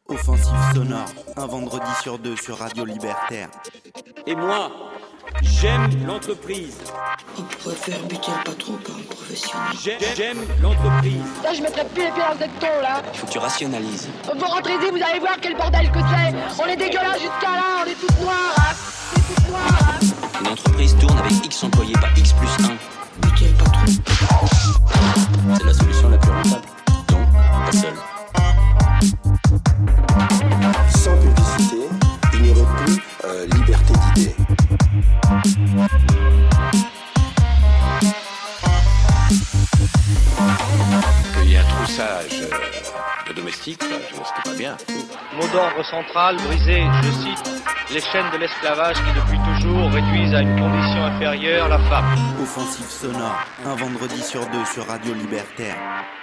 Offensive sonore, un vendredi sur deux sur Radio Libertaire. Et moi, j'aime l'entreprise. On pourrait faire buter le patron par un professionnel. J'aime l'entreprise. Là, je mettrai plus les pieds dans cette tôle, là. Il faut que tu rationalises. Vous rentrez y, vous allez voir quel bordel que c'est. On est dégueulasse jusqu'à là, on est tous noirs, hein. On est tous noirs, hein. Une entreprise tourne avec X employés, pas X plus 1. Buter le patron. C'est la solution la plus rentable. Non, pas seule. Sans publicité, il n'y aurait plus liberté d'idées. Qu'il y ait un troussage de domestiques, c'était pas bien. Mot d'ordre central, briser, je cite, les chaînes de l'esclavage qui depuis toujours réduisent à une condition inférieure la femme. Offensive sonore, un vendredi sur deux sur Radio Libertaire.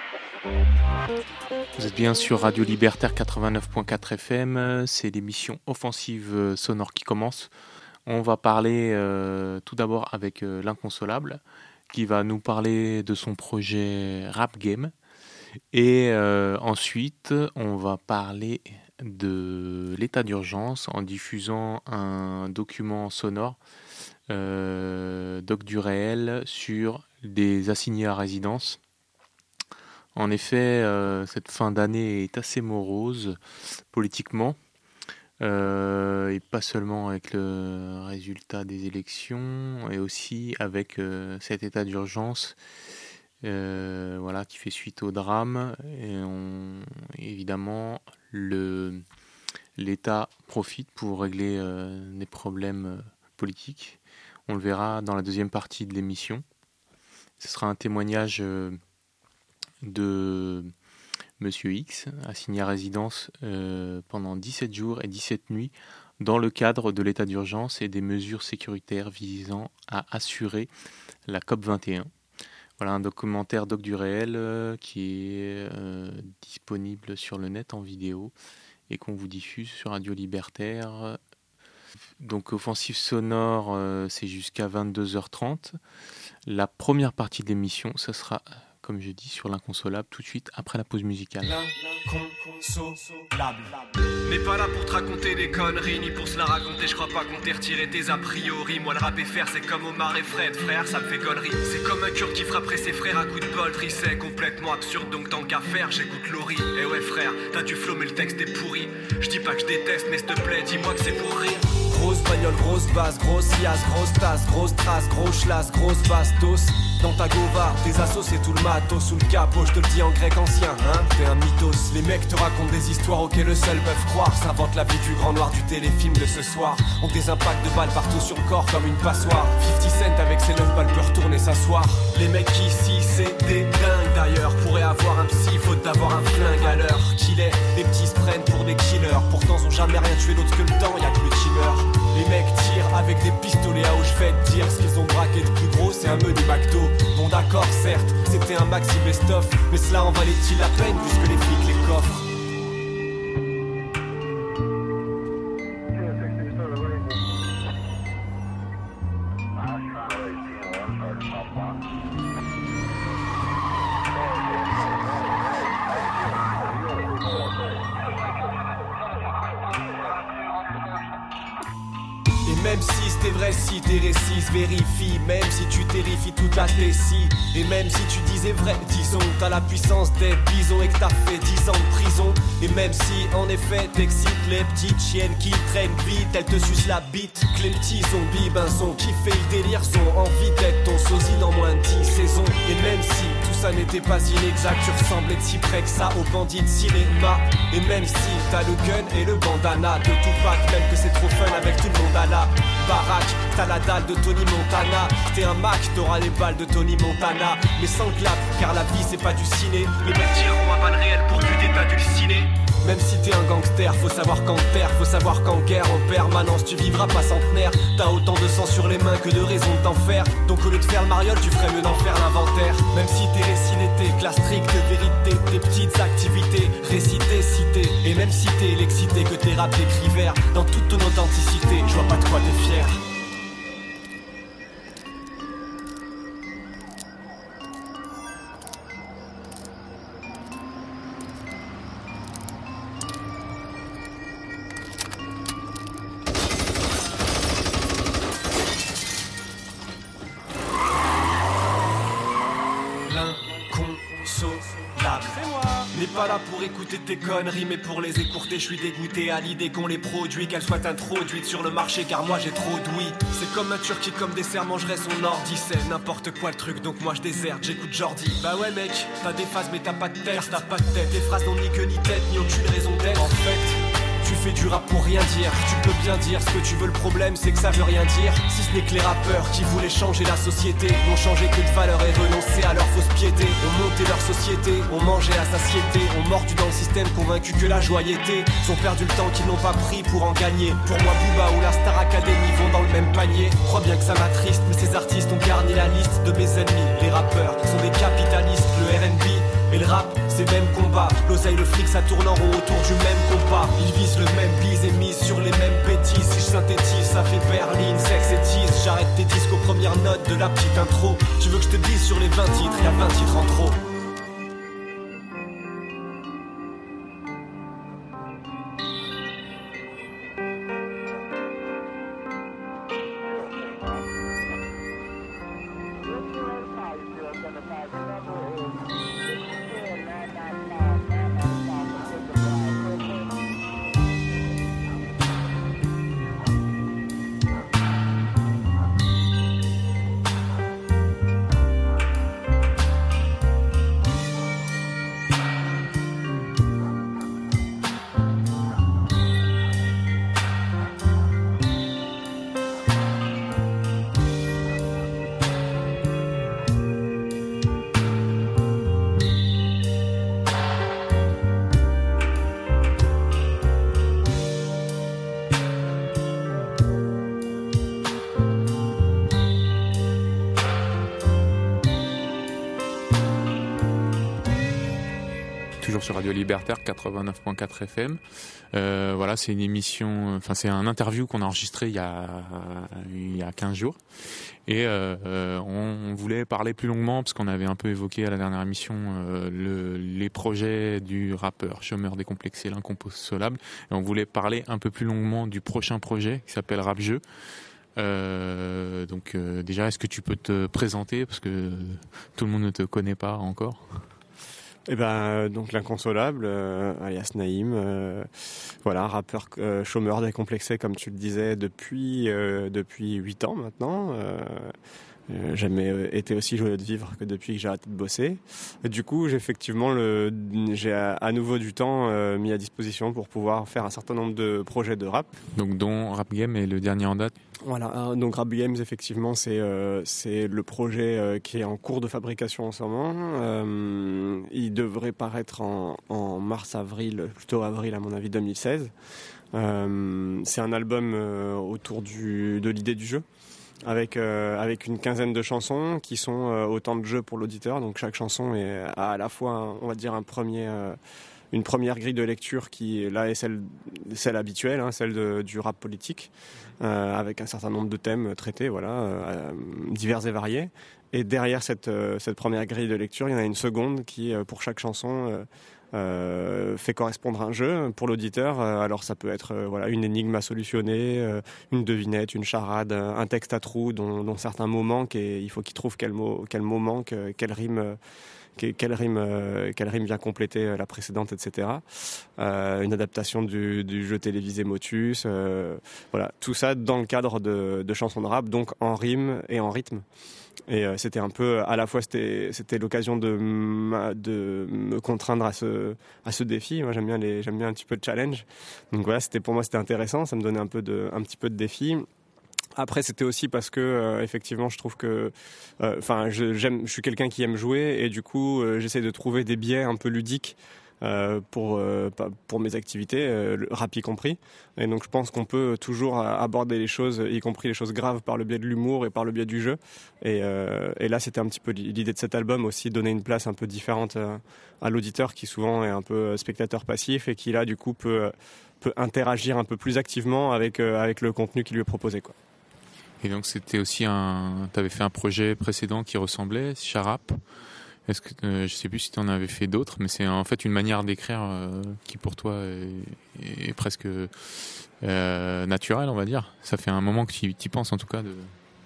Vous êtes bien sur Radio Libertaire 89.4 FM, c'est l'émission Offensive sonore qui commence. On va parler tout d'abord avec l'Inconsolable qui va nous parler de son projet Rap Game. Et ensuite, on va parler de l'état d'urgence en diffusant un document sonore, Doc du réel, sur des assignés à résidence. En effet, cette fin d'année est assez morose politiquement, et pas seulement avec le résultat des élections, et aussi avec cet état d'urgence qui fait suite au drame. Et évidemment, l'État profite pour régler des problèmes politiques. On le verra dans la deuxième partie de l'émission. Ce sera un témoignage de Monsieur X, assigné à résidence pendant 17 jours et 17 nuits dans le cadre de l'état d'urgence et des mesures sécuritaires visant à assurer la COP21. Voilà un documentaire Doc du réel qui est disponible sur le net en vidéo et qu'on vous diffuse sur Radio Libertaire. Donc Offensive sonore, c'est jusqu'à 22h30. La première partie de l'émission, ce sera, comme je dis, sur l'Inconsolable, tout de suite après la pause musicale. L'Inconsolable. Mais pas là pour te raconter des conneries, ni pour se la raconter, je crois pas qu'on t'ait retiré tes a priori. Moi le rap et faire, c'est comme Omar et Fred, frère, ça me fait gaulerie. C'est comme un kurde qui frapperait ses frères à coups de boltri, c'est complètement absurde, donc tant qu'à faire, j'écoute Laurie. Eh ouais frère, t'as du flow mais le texte est pourri. Je dis pas que je déteste, mais s'il te plaît, dis-moi que c'est pour rire. Grosse bagnole, grosse basse, grosse liasse, grosse tasse, grosse trace, gros schlass, grosse bastos. Dans ta gova, tes assos c'est tout le matos sous le capot, je te le dis en grec ancien, hein, t'es un mythos. Les mecs te racontent des histoires auxquelles eux seuls peuvent croire. S'inventent la vie du grand noir du téléfilm de ce soir. Ont des impacts de balles partout sur le corps comme une passoire. 50 Cent avec ses 9 balles peut retourner s'asseoir. Les mecs ici c'est des dingues d'ailleurs. Pourraient avoir un psy, faute d'avoir un flingue à l'heure qu'il est. Les petits se prennent pour des killers. Pourtant ils ont jamais rien tué d'autre que le temps, y'a que lui qui meurt. Les mecs tirent avec des pistolets à eau, je vais te dire. Ce qu'ils ont braqué de plus gros c'est un menu McDo. Bon d'accord certes, c'était un maxi best-of, mais cela en valait-il la peine puisque les flics les coffrent. Même si c'était vrai, si tes récits se vérifient, même si tu terrifies toute la tessie, et même si tu disais vrai, disons, t'as la puissance des bisons et que t'as fait 10 ans de prison, et même si en effet t'excites les petites chiennes qui traînent vite, elles te sucent la bite, que les petits zombies ben sont kiffés le délire, sont envie d'être ton sosie dans moins de 10 saisons, et même si tout ça n'était pas inexact, tu ressemblais de si près que ça aux bandits de cinéma, et même si t'as le gun et le bandana de Tupac, même que c'est trop fun avec tout le monde à la baraque, t'as la dalle de Tony Montana. T'es un Mac, t'auras les balles de Tony Montana. Mais sans clap, car la vie c'est pas du ciné. Les mecs tireront à balles réelles pour buter ta dulcinée. Même si t'es un gangster, faut savoir qu'en terre, faut savoir qu'en guerre, en permanence, tu vivras pas centenaire. T'as autant de sang sur les mains que de raisons de t'en faire. Donc au lieu de faire le mariole, tu ferais mieux d'en faire l'inventaire. Même si tes récits n'étaient que la stricte vérité, tes petites activités, récitées, citées. Et même si t'es l'excité que tes rap écrivèrent, dans toute ton authenticité, je vois pas de quoi t'es fier. pas là pour écouter tes conneries, mais pour les écourter. Je suis dégoûté à l'idée qu'on les produit, qu'elles soient introduites sur le marché, car moi j'ai trop d'ouïe. C'est comme un turc qui comme dessert mangerait son ordi. C'est n'importe quoi le truc, donc moi je déserte, j'écoute Jordi. Bah ouais mec, t'as des phases mais t'as pas de tête, t'as pas de tête. Tes phrases n'ont ni queue ni tête, ni aucune raison d'être. En fait, tu fais du rap pour rien dire. Tu peux bien dire ce que tu veux, le problème c'est que ça veut rien dire. Si ce n'est que les rappeurs qui voulaient changer la société n'ont changé que de valeur et renoncé à leur fausse piété. Ont monté leur société, ont mangé à satiété, ont mordu dans le système convaincus que la joie y était. Ont perdu le temps qu'ils n'ont pas pris pour en gagner. Pour moi Booba ou la Star Academy vont dans le même panier. Crois bien que ça m'attriste, mais ces artistes ont garni la liste de mes ennemis. Les rappeurs sont des capitalistes, le R&B et le rap, c'est même combat. L'oseille, le fric, ça tourne en rond autour du même compas. Ils visent le même bise et misent sur les mêmes bêtises. Si je synthétise, ça fait Berlin, sexe et tease. J'arrête tes disques aux premières notes de la petite intro. Tu veux que je te dise sur les 20 titres, y a 20 titres en trop. Sur Radio Libertaire 89.4 FM. Voilà, c'est une émission, enfin c'est un interview qu'on a enregistré il y a 15 jours. Et on voulait parler plus longuement parce qu'on avait un peu évoqué à la dernière émission les projets du rappeur chômeur décomplexé, l'inconsolable. Et on voulait parler un peu plus longuement du prochain projet qui s'appelle Rap Jeu. Donc déjà, est-ce que tu peux te présenter parce que tout le monde ne te connaît pas encore? Eh ben donc l'inconsolable, alias Naïm, voilà, rappeur chômeur décomplexé comme tu le disais depuis 8 ans maintenant. Jamais été aussi joyeux de vivre que depuis que j'ai arrêté de bosser. Et du coup, j'ai à nouveau du temps mis à disposition pour pouvoir faire un certain nombre de projets de rap. Donc dont Rap Game est le dernier en date. Voilà, donc Rap Games effectivement c'est le projet qui est en cours de fabrication en ce moment. Il devrait paraître en mars-avril, plutôt avril à mon avis 2016. C'est un album autour de l'idée du jeu. Avec une quinzaine de chansons qui sont autant de jeux pour l'auditeur. Donc chaque chanson est à la fois, on va dire, une première grille de lecture qui là est celle habituelle, hein, celle du rap politique, avec un certain nombre de thèmes traités, voilà, divers et variés. Et derrière cette première grille de lecture, il y en a une seconde qui, pour chaque chanson, fait correspondre un jeu pour l'auditeur. Alors ça peut être voilà, une énigme à solutionner, une devinette, une charade, un texte à trous dont certains mots manquent et il faut qu'il trouve quel mot manque, quelle rime vient compléter la précédente, etc. Une adaptation du jeu télévisé Motus, voilà, tout ça dans le cadre de chansons de rap, donc en rime et en rythme. Et c'était un peu, à la fois c'était l'occasion de me contraindre à ce défi. Moi j'aime bien un petit peu de challenge. Donc voilà, pour moi c'était intéressant, ça me donnait un petit peu de défi. Après, c'était aussi parce que effectivement, je trouve que, je suis quelqu'un qui aime jouer et du coup, j'essaie de trouver des biais un peu ludiques pour mes activités, le rap y compris. Et donc, je pense qu'on peut toujours aborder les choses, y compris les choses graves, par le biais de l'humour et par le biais du jeu. Et là, c'était un petit peu l'idée de cet album aussi, donner une place un peu différente à l'auditeur qui souvent est un peu spectateur passif et qui là, du coup, peut interagir un peu plus activement avec le contenu qui lui est proposé, quoi. Et donc c'était aussi t'avais fait un projet précédent qui ressemblait, Charap. Est-ce que je sais plus si tu en avais fait d'autres, mais c'est en fait une manière d'écrire qui pour toi est presque naturelle, on va dire. Ça fait un moment que tu y penses en tout cas.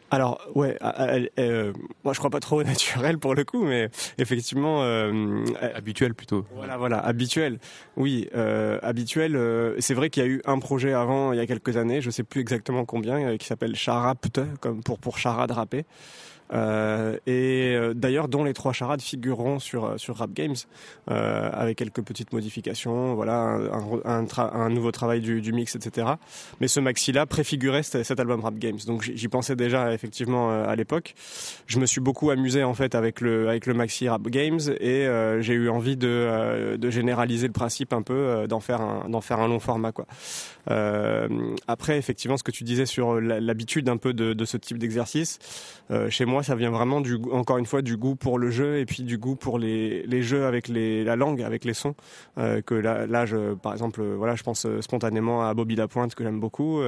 Alors ouais, moi je crois pas trop au naturel pour le coup, mais effectivement habituel plutôt. Voilà, habituel. Oui, habituel. C'est vrai qu'il y a eu un projet avant, il y a quelques années, je sais plus exactement combien, qui s'appelle Charapte, comme pour charade rappée. D'ailleurs dont les 3 charades figureront sur Rap Games avec quelques petites modifications, voilà, un nouveau travail du mix, etc. Mais ce maxi là préfigurait cet album Rap Games, donc j'y pensais déjà effectivement à l'époque. Je me suis beaucoup amusé en fait avec le maxi Rap Games et j'ai eu envie de généraliser le principe un peu, d'en faire un long format quoi. Après effectivement ce que tu disais sur l'habitude un peu de ce type d'exercice, chez moi ça vient vraiment encore une fois du goût pour le jeu et puis du goût pour les jeux avec la langue, avec les sons, que là par exemple voilà, je pense spontanément à Bobby Lapointe que j'aime beaucoup,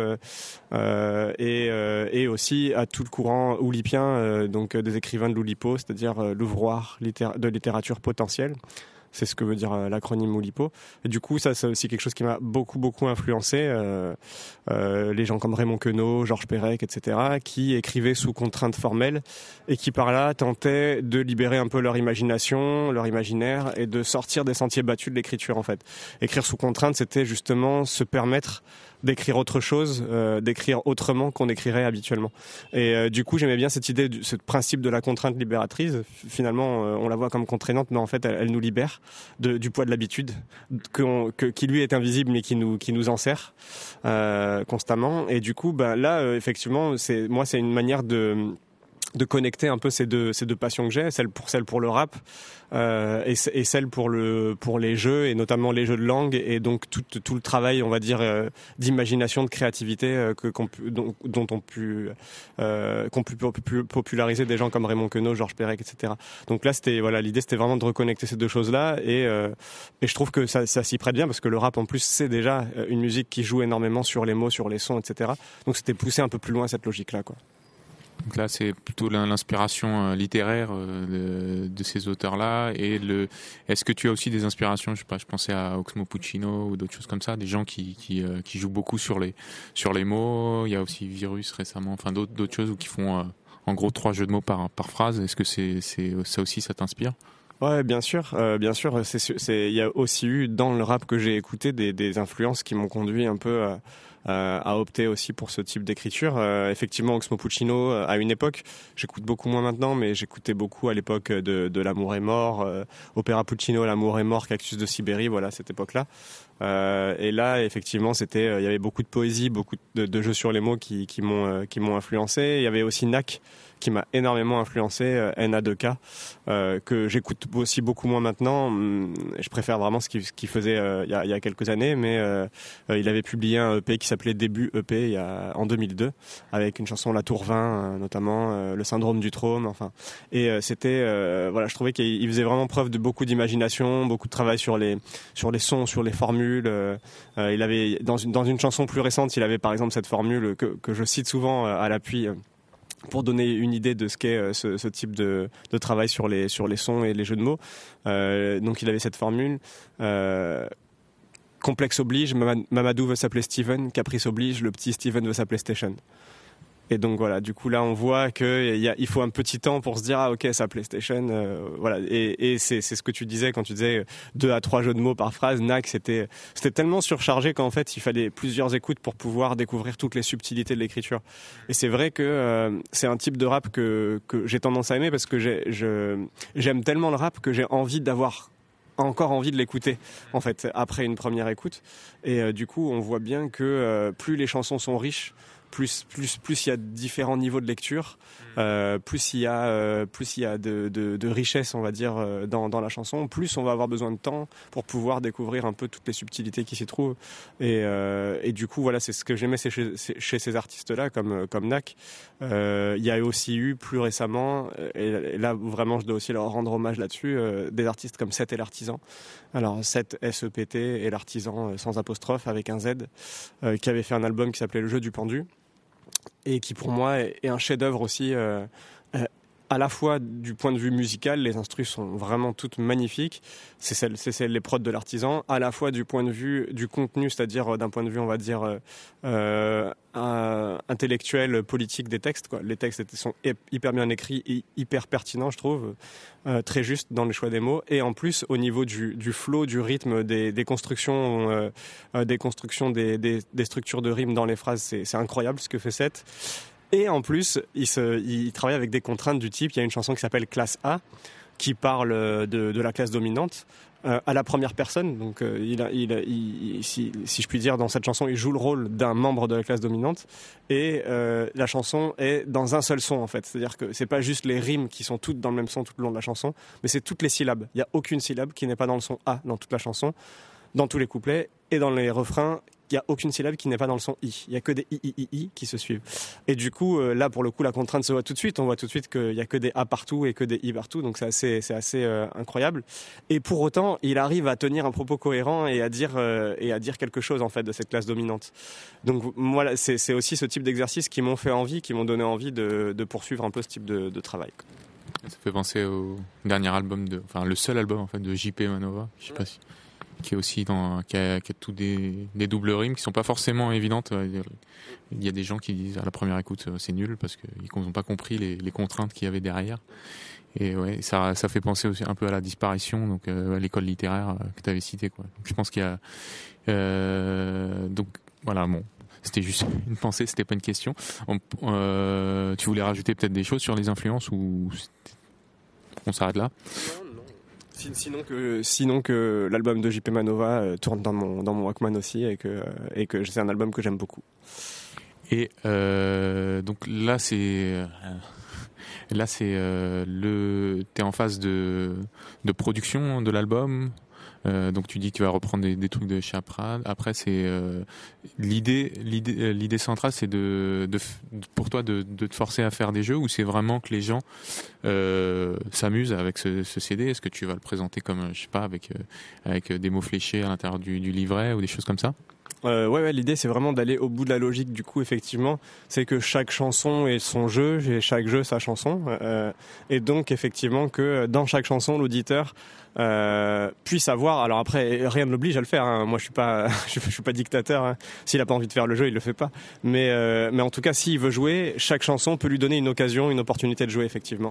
et aussi à tout le courant oulipien, donc des écrivains de l'Oulipo, c'est-à-dire l'ouvroir de littérature potentielle. C'est ce que veut dire l'acronyme Oulipo. Et du coup, ça, c'est aussi quelque chose qui m'a beaucoup influencé. Les gens comme Raymond Queneau, Georges Perec, etc., qui écrivaient sous contrainte formelle et qui, par là, tentaient de libérer un peu leur imagination, leur imaginaire et de sortir des sentiers battus de l'écriture, en fait. Écrire sous contrainte, c'était justement se permettre d'écrire autre chose, d'écrire autrement qu'on écrirait habituellement. Et du coup, j'aimais bien cette idée, ce principe de la contrainte libératrice. Finalement, on la voit comme contraignante, mais en fait, elle nous libère du poids de l'habitude, qui lui est invisible, mais qui nous enserre constamment. Et du coup, là, effectivement, c'est une manière de connecter un peu ces deux passions que j'ai, celle pour le rap et celle pour les jeux et notamment les jeux de langue et donc tout le travail, on va dire, d'imagination, de créativité qu'ont pu populariser des gens comme Raymond Queneau, Georges Perec, etc. Donc là l'idée c'était vraiment de reconnecter ces deux choses-là et je trouve que ça s'y prête bien parce que le rap en plus c'est déjà une musique qui joue énormément sur les mots, sur les sons, etc. Donc c'était pousser un peu plus loin cette logique-là, quoi. Donc là, c'est plutôt l'inspiration littéraire de ces auteurs-là. Et est-ce que tu as aussi des inspirations, je sais pas, je pensais à Oxmo Puccino ou d'autres choses comme ça, des gens qui jouent beaucoup sur les mots. Il y a aussi Virus récemment, enfin d'autres choses qui font en gros 3 jeux de mots par phrase. Est-ce que c'est ça aussi, ça t'inspire ? Ouais, bien sûr. Il y a aussi eu dans le rap que j'ai écouté des influences qui m'ont conduit un peu à opter aussi pour ce type d'écriture. Effectivement, Oxmo Puccino, à une époque, j'écoute beaucoup moins maintenant, mais j'écoutais beaucoup à l'époque de L'amour est mort, Opéra Puccino, L'amour est mort, Cactus de Sibérie, voilà, cette époque-là. Et là, effectivement, il y avait beaucoup de poésie, beaucoup de jeux sur les mots qui m'ont influencé. Il y avait aussi Nak, qui m'a énormément influencé, NA2K, que j'écoute aussi beaucoup moins maintenant. Je préfère vraiment ce qu'il faisait il y a quelques années, mais il avait publié un EP qui s'appelait Début EP en 2002, avec une chanson La Tour 20, notamment Le Syndrome du Trône, enfin. Et c'était, je trouvais qu'il faisait vraiment preuve de beaucoup d'imagination, beaucoup de travail sur les sons, sur les formules. Il avait dans une chanson plus récente, il avait par exemple cette formule que je cite souvent à l'appui. Pour donner une idée de ce qu'est ce type de travail sur les sons et les jeux de mots. Donc il avait cette formule. Complexe oblige, Mamadou veut s'appeler Steven, caprice oblige, le petit Steven veut s'appeler Station. Et donc voilà, du coup là on voit qu'il faut un petit temps pour se dire ah ok, ça PlayStation, voilà. Et c'est ce que tu disais quand tu disais 2 à 3 jeux de mots par phrase. Nak, c'était tellement surchargé qu'en fait il fallait plusieurs écoutes pour pouvoir découvrir toutes les subtilités de l'écriture. Et c'est vrai que c'est un type de rap que j'ai tendance à aimer parce que j'aime tellement le rap que j'ai encore envie de l'écouter en fait après une première écoute. Et du coup on voit bien que plus les chansons sont riches, plus il y a différents niveaux de lecture, plus il y a de richesse, on va dire, dans la chanson, plus on va avoir besoin de temps pour pouvoir découvrir un peu toutes les subtilités qui s'y trouvent. Et du coup, voilà, c'est ce que j'aimais chez ces artistes-là, comme Nak. Il y a aussi eu plus récemment, et là vraiment je dois aussi leur rendre hommage là-dessus, des artistes comme Seth et l'Artisan. Alors Seth, S-E-P-T, et l'Artisan sans apostrophe avec un Z, qui avait fait un album qui s'appelait Le Jeu du Pendu, et qui pour moi est un chef-d'œuvre aussi à la fois du point de vue musical, les instrus sont vraiment toutes magnifiques, c'est les prods de l'artisan, à la fois du point de vue du contenu, c'est-à-dire d'un point de vue, on va dire, intellectuel, politique des textes, quoi. Les textes sont hyper bien écrits et hyper pertinents, je trouve, très justes dans le choix des mots, et en plus au niveau du flow, du rythme, des constructions, des structures de rimes dans les phrases, c'est incroyable ce que fait Seth. Et en plus, il travaille avec des contraintes du type, il y a une chanson qui s'appelle Classe A, qui parle de la classe dominante, à la première personne. Donc, si je puis dire, dans cette chanson, il joue le rôle d'un membre de la classe dominante. Et la chanson est dans un seul son, en fait. C'est-à-dire que c'est pas juste les rimes qui sont toutes dans le même son tout le long de la chanson, mais c'est toutes les syllabes. Il n'y a aucune syllabe qui n'est pas dans le son A dans toute la chanson, dans tous les couplets et dans les refrains. Il n'y a aucune syllabe qui n'est pas dans le son I. Il n'y a que des I qui se suivent. Et du coup, là, pour le coup, la contrainte se voit tout de suite. On voit tout de suite qu'il n'y a que des A partout et que des I partout. Donc, c'est assez incroyable. Et pour autant, il arrive à tenir un propos cohérent et à dire quelque chose, en fait, de cette classe dominante. Donc, voilà, c'est aussi ce type d'exercice qui m'ont donné envie de poursuivre un peu ce type de travail. Ça fait penser au dernier album le seul album, en fait, de J.P. Manova. Je sais pas si... qui est aussi qui a tout des doubles rimes qui sont pas forcément évidentes. Il y a des gens qui disent à la première écoute c'est nul parce qu'ils n'ont pas compris les contraintes qu'il y avait derrière. Et ouais, ça fait penser aussi un peu à la disparition, donc à l'école littéraire que tu avais citée, quoi. Donc je pense qu'il y a donc voilà, bon, c'était juste une pensée, c'était pas une question. Tu voulais rajouter peut-être des choses sur les influences ou on s'arrête là? Sinon que l'album de J.P. Manova tourne dans mon Walkman aussi et que c'est un album que j'aime beaucoup. Et donc là t'es en phase de production de l'album. Donc tu dis que tu vas reprendre des trucs de Chaprad. Après c'est l'idée centrale, c'est pour toi de te forcer à faire des jeux, ou c'est vraiment que les gens s'amusent avec ce CD? Est-ce que tu vas le présenter comme, je sais pas, avec des mots fléchés à l'intérieur du livret ou des choses comme ça? Ouais, l'idée c'est vraiment d'aller au bout de la logique. Du coup, effectivement, c'est que chaque chanson ait son jeu et chaque jeu sa chanson, et donc effectivement que dans chaque chanson l'auditeur puisse avoir. Alors après, rien ne l'oblige à le faire, hein. Moi je suis pas dictateur, hein. S'il a pas envie de faire le jeu, il le fait pas, mais en tout cas s'il veut jouer, chaque chanson peut lui donner une occasion, une opportunité de jouer, effectivement.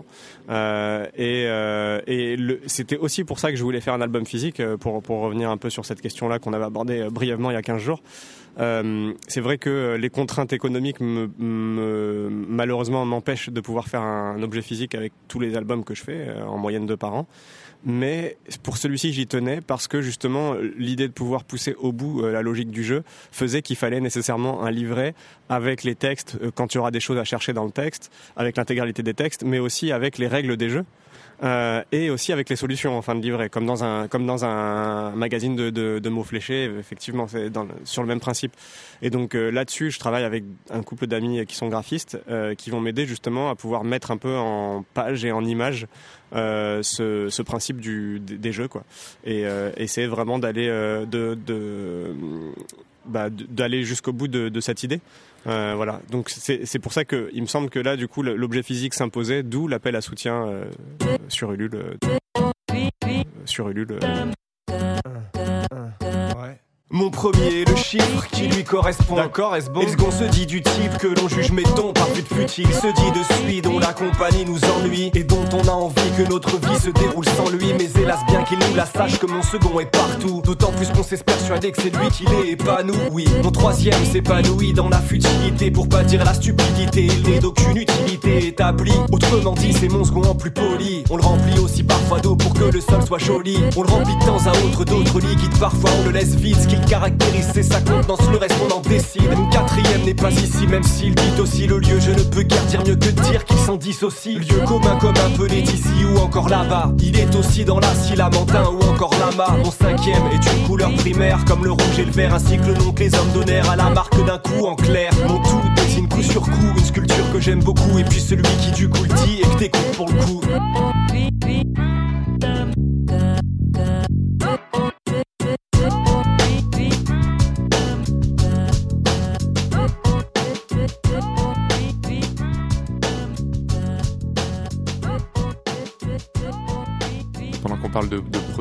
C'était aussi pour ça que je voulais faire un album physique, pour revenir un peu sur cette question-là qu'on avait abordée brièvement il y a 15 jours. C'est vrai que les contraintes économiques malheureusement m'empêchent de pouvoir faire un objet physique avec tous les albums que je fais, en moyenne 2 par an. Mais pour celui-ci, j'y tenais parce que justement, l'idée de pouvoir pousser au bout la logique du jeu faisait qu'il fallait nécessairement un livret avec les textes, quand il y aura des choses à chercher dans le texte, avec l'intégralité des textes, mais aussi avec les règles des jeux. Et aussi avec les solutions en fin de livret, comme dans un magazine de mots fléchés. Effectivement, c'est sur le même principe. Et donc là-dessus, je travaille avec un couple d'amis qui sont graphistes, qui vont m'aider justement à pouvoir mettre un peu en page et en image ce principe des jeux, quoi. Et essayer vraiment d'aller d'aller jusqu'au bout de cette idée. Voilà. Donc c'est pour ça que il me semble que là, du coup, l'objet physique s'imposait, d'où l'appel à soutien sur Ulule. Ouais. Mon premier, le chiffre qui lui correspond. D'accord, est-ce bon? Et le second se dit du type que l'on juge mettons par but futile. Se dit de celui dont la compagnie nous ennuie et dont on a envie que notre vie se déroule sans lui. Mais hélas bien qu'il nous la sache que mon second est partout. D'autant plus qu'on s'est persuadé que c'est lui qui l'est et pas nous. Oui, mon troisième s'épanouit dans la futilité, pour pas dire la stupidité. Il n'est d'aucune utilité établie. Autrement dit, c'est mon second en plus poli. On le remplit aussi parfois d'eau pour que le sol soit joli. On le remplit de temps à autre d'autres liquides. Parfois on le laisse vide. Ce qui caractérise, c'est sa contenance, le reste on en décide. Mon quatrième n'est pas ici, même s'il dit aussi le lieu. Je ne peux guère dire mieux que dire qu'il s'en dissocie. Lieu commun comme un peu n'est ici ou encore là-bas. Il est aussi dans la Silamantin ou encore Lama. Mon cinquième est une couleur primaire, comme le rouge et le vert, ainsi que le nom que les hommes donnèrent à la marque d'un coup en clair. Mon tout dessine coup sur coup une sculpture que j'aime beaucoup, et puis celui qui du coup le dit et que t'écoutes pour le coup.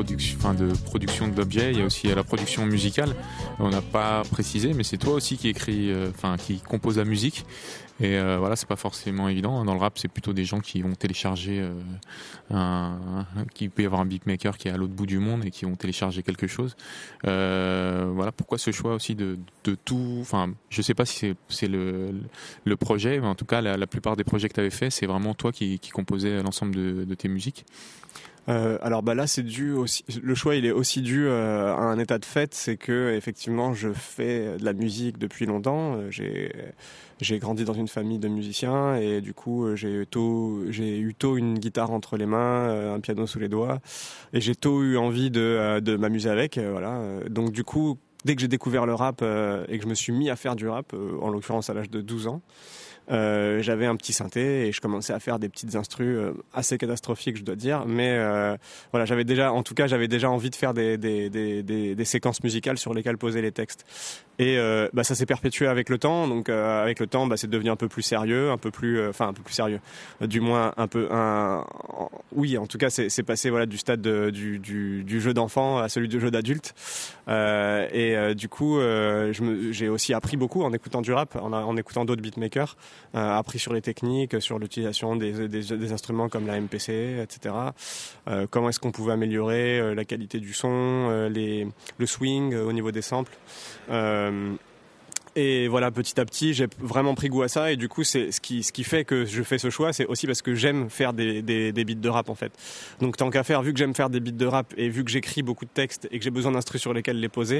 production d'objets, il y a aussi la production musicale. On n'a pas précisé, mais c'est toi aussi qui qui compose la musique. Et voilà, c'est pas forcément évident. Dans le rap, c'est plutôt des gens qui vont télécharger qui peut y avoir un beatmaker qui est à l'autre bout du monde et qui vont télécharger quelque chose. Voilà, pourquoi ce choix aussi de tout. Enfin, je sais pas si c'est le projet, mais en tout cas, la plupart des projets que tu avais fait, c'est vraiment toi qui composais l'ensemble de tes musiques. Alors là c'est dû aussi, le choix il est aussi dû à un état de fait, c'est que effectivement je fais de la musique depuis longtemps. J'ai grandi dans une famille de musiciens et du coup j'ai eu tôt une guitare entre les mains, un piano sous les doigts et j'ai tôt eu envie de m'amuser avec. Voilà. Donc du coup dès que j'ai découvert le rap et que je me suis mis à faire du rap, en l'occurrence à l'âge de 12 ans. J'avais un petit synthé et je commençais à faire des petites instrus assez catastrophiques, je dois dire, mais voilà, j'avais déjà envie de faire des séquences musicales sur lesquelles poser les textes. Et ça s'est perpétué avec le temps. Donc avec le temps, c'est devenu un peu plus sérieux, un peu plus sérieux. Du moins oui, en tout cas, c'est passé du stade du jeu d'enfant à celui du jeu d'adulte. Du coup, j'ai aussi appris beaucoup en écoutant du rap, en écoutant d'autres beatmakers. Appris sur les techniques, sur l'utilisation des instruments comme la MPC, etc. Comment est-ce qu'on pouvait améliorer la qualité du son, le swing au niveau des samples. Et voilà, petit à petit, j'ai vraiment pris goût à ça. Et du coup, c'est ce qui fait que je fais ce choix, c'est aussi parce que j'aime faire des beats de rap, en fait. Donc, tant qu'à faire, vu que j'aime faire des beats de rap et vu que j'écris beaucoup de textes et que j'ai besoin d'instrus sur lesquels les poser,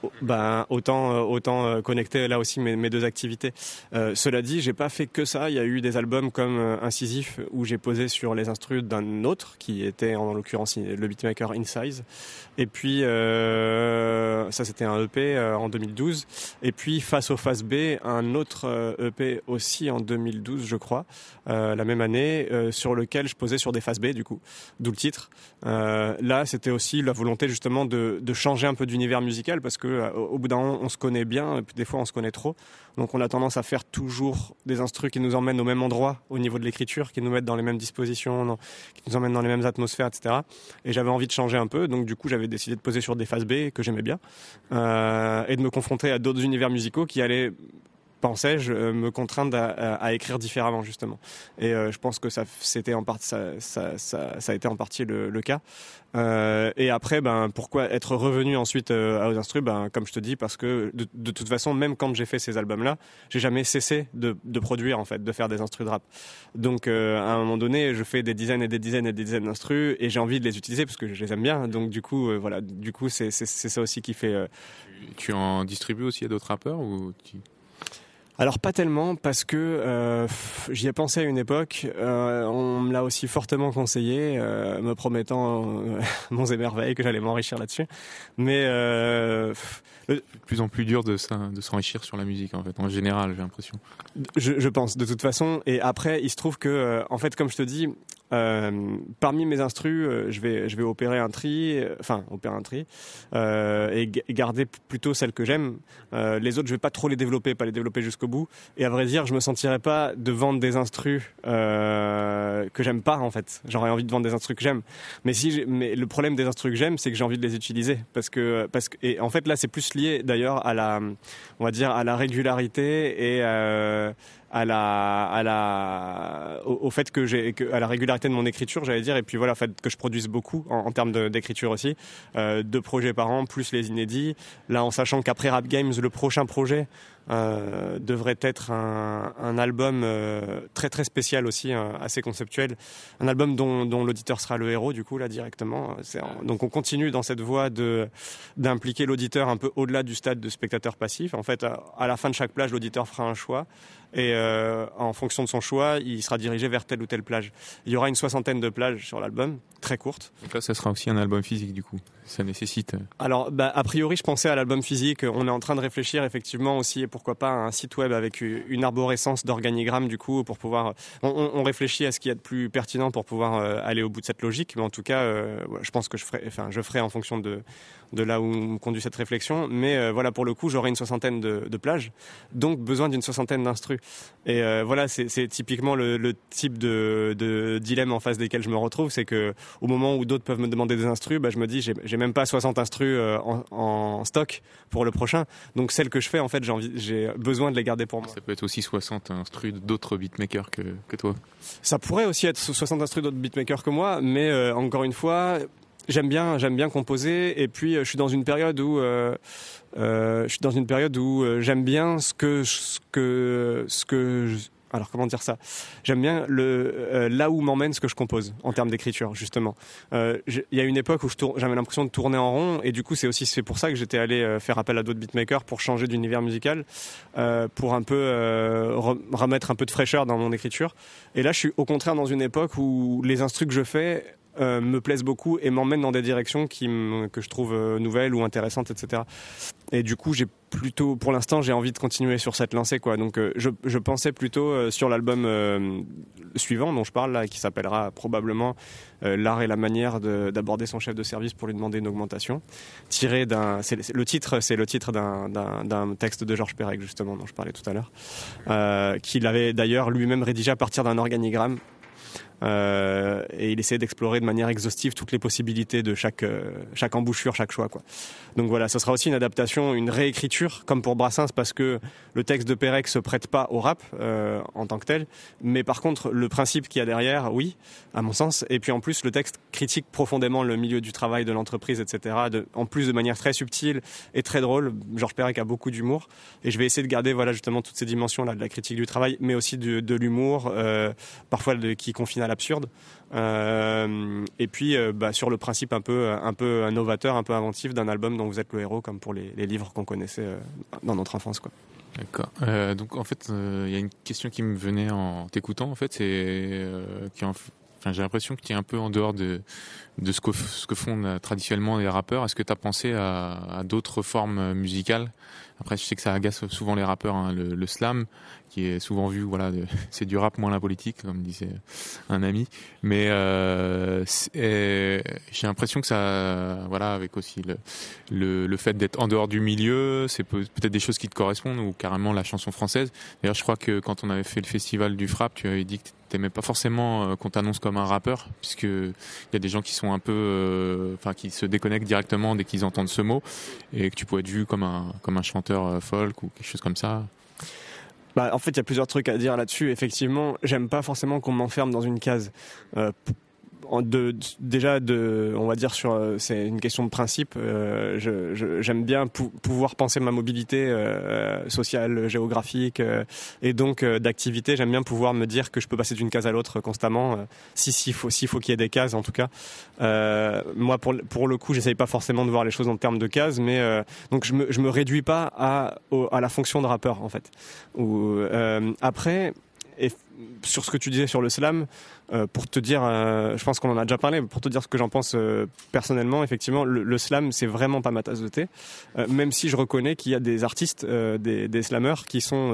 autant connecter là aussi mes deux activités. Cela dit, j'ai pas fait que ça. Il y a eu des albums comme Incisif où j'ai posé sur les instrus d'un autre qui était en l'occurrence le beatmaker InSize. Et puis ça c'était un EP en 2012. Et puis Face au Face B, un autre EP aussi en 2012 je crois, la même année, sur lequel je posais sur des faces B du coup, d'où le titre. Là c'était aussi la volonté justement de changer un peu d'univers musical parce que au bout d'un moment on se connaît bien, et puis des fois on se connaît trop. Donc on a tendance à faire toujours des instrus qui nous emmènent au même endroit au niveau de l'écriture, qui nous mettent dans les mêmes dispositions, qui nous emmènent dans les mêmes atmosphères, etc. Et j'avais envie de changer un peu, donc du coup j'avais décidé de poser sur des faces B que j'aimais bien, et de me confronter à d'autres univers musicaux qui allaient, pensais-je, me contraindre à écrire différemment justement. Et je pense que ça a été en partie le cas. Et après, pourquoi être revenu ensuite aux instrus, comme je te dis, parce que de toute façon, même quand j'ai fait ces albums-là, j'ai jamais cessé de produire en fait, de faire des instrus de rap. Donc à un moment donné, je fais des dizaines et des dizaines et des dizaines d'instrus et j'ai envie de les utiliser parce que je les aime bien. Donc du coup, voilà, du coup c'est ça aussi qui fait. Tu en distribues aussi à d'autres rappeurs ou Alors pas tellement parce que j'y ai pensé à une époque, on me l'a aussi fortement conseillé, me promettant monts et merveilles que j'allais m'enrichir là-dessus. Mais de plus en plus dur de s'enrichir sur la musique en fait, en général j'ai l'impression. Je pense de toute façon. Et après il se trouve que en fait comme je te dis, parmi mes instrus, je vais opérer un tri et garder plutôt celles que j'aime. Les autres, je vais pas trop les développer jusqu'au bout. Et à vrai dire, je me sentirais pas de vendre des instrus que j'aime pas en fait. J'aurais envie de vendre des instrus que j'aime. Mais le problème des instrus que j'aime, c'est que j'ai envie de les utiliser et en fait là, c'est plus lié d'ailleurs à la régularité et au fait à la régularité de mon écriture, j'allais dire, et puis voilà, au fait que je produise beaucoup en termes d'écriture aussi, 2 projets par an plus les inédits. Là, en sachant qu'après Rap Games, le prochain projet devrait être un album très très spécial aussi, assez conceptuel, un album dont l'auditeur sera le héros du coup là directement. Donc on continue dans cette voie d'impliquer l'auditeur un peu au-delà du stade de spectateur passif. En fait, à la fin de chaque plage, l'auditeur fera un choix et en fonction de son choix, il sera dirigé vers telle ou telle plage. Il y aura une 60aine de plages sur l'album, très courtes. Donc là, ça sera aussi un album physique du coup. Ça nécessite. Alors, a priori, je pensais à l'album physique. On est en train de réfléchir effectivement aussi. Et pourquoi pas un site web avec une arborescence d'organigrammes du coup pour pouvoir. On réfléchit à ce qu'il y a de plus pertinent pour pouvoir aller au bout de cette logique, mais en tout cas, je pense que je ferai en fonction de là où me conduit cette réflexion. Mais voilà, pour le coup, j'aurai une 60aine de plages, donc besoin d'une 60aine d'instrus. Et voilà, c'est typiquement le type de dilemme en face desquels je me retrouve, c'est que au moment où d'autres peuvent me demander des instrus, je me dis j'ai même pas 60 instrus en stock pour le prochain. Donc celles que je fais, en fait, j'ai besoin de les garder pour moi. Ça peut être aussi 60 instrus d'autres beatmakers que toi. Ça pourrait aussi être 60 instrus d'autres beatmakers que moi, mais encore une fois, j'aime bien composer, et puis je suis dans une période où j'aime bien alors comment dire ça ? J'aime bien là où m'emmène ce que je compose en termes d'écriture, justement. Il y a une époque où j'avais l'impression de tourner en rond, et du coup c'est pour ça que j'étais allé faire appel à d'autres beatmakers pour changer d'univers musical, pour un peu remettre un peu de fraîcheur dans mon écriture. Et là je suis au contraire dans une époque où les instrus que je fais me plaisent beaucoup et m'emmènent dans des directions que je trouve nouvelles ou intéressantes, etc. Et du coup, pour l'instant, j'ai envie de continuer sur cette lancée, quoi. Donc, je pensais plutôt sur l'album suivant dont je parle là, qui s'appellera probablement L'art et la manière d'aborder son chef de service pour lui demander une augmentation. Tiré c'est le titre d'un texte de Georges Perec, justement, dont je parlais tout à l'heure, qu'il avait d'ailleurs lui-même rédigé à partir d'un organigramme. Et il essayait d'explorer de manière exhaustive toutes les possibilités de chaque embouchure, chaque choix, quoi. Donc voilà, ce sera aussi une adaptation, une réécriture, comme pour Brassens, parce que le texte de Perec se prête pas au rap en tant que tel, mais par contre le principe qu'il y a derrière, oui, à mon sens. Et puis en plus le texte critique profondément le milieu du travail, de l'entreprise, etc. En plus de manière très subtile et très drôle. Georges Perec a beaucoup d'humour, et je vais essayer de garder justement toutes ces dimensions là de la critique du travail, mais aussi de l'humour, parfois qui confine à l'absurde, et puis sur le principe un peu novateur, un peu inventif d'un album dont vous êtes le héros, comme pour les livres qu'on connaissait dans notre enfance, quoi. D'accord. Donc en fait, il y a une question qui me venait en t'écoutant, en fait, c'est j'ai l'impression que tu es un peu en dehors de ce que font traditionnellement les rappeurs. Est-ce que tu as pensé à d'autres formes musicales ? Après, je sais que ça agace souvent les rappeurs, hein, le slam, qui est souvent vu, c'est du rap moins la politique, comme disait un ami. Mais j'ai l'impression que ça, avec aussi le fait d'être en dehors du milieu, c'est peut-être des choses qui te correspondent, ou carrément la chanson française. D'ailleurs, je crois que quand on avait fait le festival du Frappe, tu avais dit que t'aimais pas forcément qu'on t'annonce comme un rappeur, puisque il y a des gens qui sont un peu, qui se déconnectent directement dès qu'ils entendent ce mot, et que tu pourrais être vu comme un chanteur folk ou quelque chose comme ça. En fait, il y a plusieurs trucs à dire là-dessus. Effectivement, j'aime pas forcément qu'on m'enferme dans une case. On va dire c'est une question de principe. J'aime bien pouvoir penser ma mobilité sociale, géographique, et donc d'activité. J'aime bien pouvoir me dire que je peux passer d'une case à l'autre constamment. S'il faut qu'il y ait des cases, en tout cas. Moi, pour le coup, j'essaye pas forcément de voir les choses en termes de cases, mais donc je me réduis pas à la fonction de rappeur, en fait. Après. Et sur ce que tu disais sur le slam, pour te dire, je pense qu'on en a déjà parlé, pour te dire ce que j'en pense personnellement, effectivement, le slam, c'est vraiment pas ma tasse de thé, même si je reconnais qu'il y a des artistes, des slammeurs qui sont,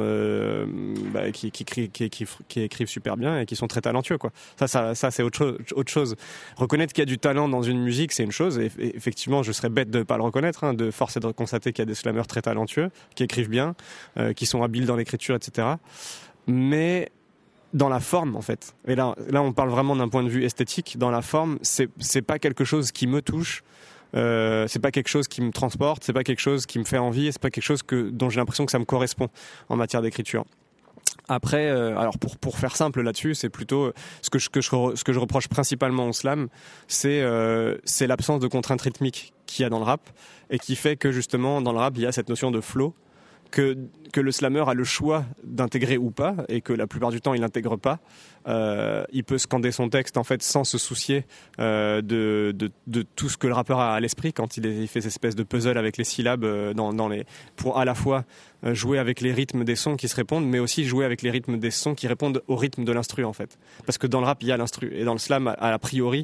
qui écrivent super bien et qui sont très talentueux, quoi. Ça c'est autre chose. Reconnaître qu'il y a du talent dans une musique, c'est une chose, et effectivement, je serais bête de pas le reconnaître, hein, de force est de constater qu'il y a des slammeurs très talentueux, qui écrivent bien, qui sont habiles dans l'écriture, etc. Mais dans la forme, en fait. Et là, on parle vraiment d'un point de vue esthétique. Dans la forme, c'est pas quelque chose qui me touche. C'est pas quelque chose qui me transporte. C'est pas quelque chose qui me fait envie. Et c'est pas quelque chose dont j'ai l'impression que ça me correspond en matière d'écriture. Après, alors pour faire simple là-dessus, c'est plutôt ce que je reproche principalement au slam, c'est l'absence de contraintes rythmiques qu'il y a dans le rap, et qui fait que justement dans le rap il y a cette notion de flow que le slammer a le choix d'intégrer ou pas, et que la plupart du temps il n'intègre pas. Il peut scander son texte en fait sans se soucier de tout ce que le rappeur a à l'esprit quand il fait cette espèce de puzzle avec les syllabes pour à la fois jouer avec les rythmes des sons qui se répondent, mais aussi jouer avec les rythmes des sons qui répondent au rythme de l'instru, en fait. Parce que dans le rap il y a l'instru, et dans le slam a priori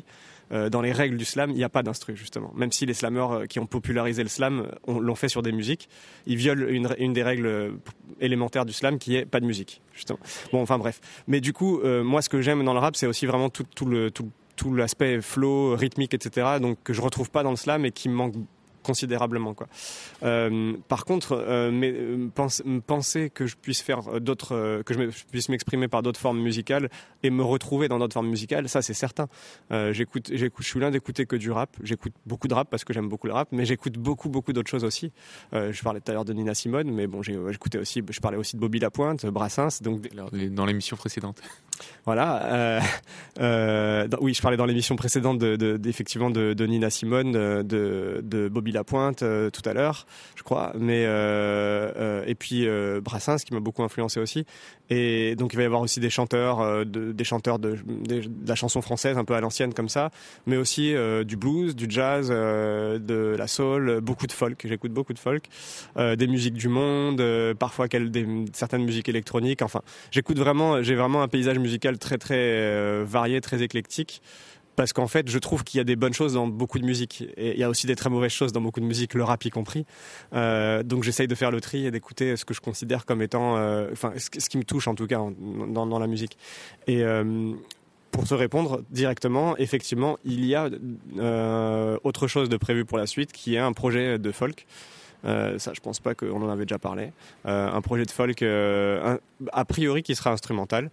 dans les règles du slam, il n'y a pas d'instru justement. Même si les slammeurs qui ont popularisé le slam l'ont fait sur des musiques, ils violent une des règles élémentaires du slam qui est pas de musique justement. Bon, enfin bref. Mais du coup, moi ce que j'aime dans le rap, c'est aussi vraiment tout l'aspect flow, rythmique, etc. Donc que je retrouve pas dans le slam et qui me manque considérablement, quoi. Par contre, penser que je puisse faire que je puisse m'exprimer par d'autres formes musicales et me retrouver dans d'autres formes musicales, ça c'est certain. Je suis loin d'écouter que du rap. J'écoute beaucoup de rap parce que j'aime beaucoup le rap, mais j'écoute beaucoup d'autres choses aussi. Je parlais tout à l'heure de Nina Simone, mais bon, je parlais aussi de Bobby Lapointe, Brassens, donc dans l'émission précédente. Voilà. Oui, je parlais dans l'émission précédente effectivement de Nina Simone, de Bobby Lapointe tout à l'heure, je crois, mais et puis Brassens qui m'a beaucoup influencé aussi. Et donc il va y avoir aussi des chanteurs de la chanson française un peu à l'ancienne comme ça, mais aussi du blues, du jazz, de la soul, beaucoup de folk. J'écoute beaucoup de folk, des musiques du monde, parfois certaines musiques électroniques. Enfin, j'ai vraiment un paysage musical très très varié, très éclectique. Parce qu'en fait, je trouve qu'il y a des bonnes choses dans beaucoup de musique. Et il y a aussi des très mauvaises choses dans beaucoup de musique, le rap y compris. Donc j'essaye de faire le tri et d'écouter ce que je considère comme étant... ce qui me touche en tout cas dans la musique. Et pour te répondre directement, effectivement, il y a autre chose de prévu pour la suite, qui est un projet de folk. Ça, je pense pas qu'on en avait déjà parlé. Un projet de folk, a priori, qui sera instrumental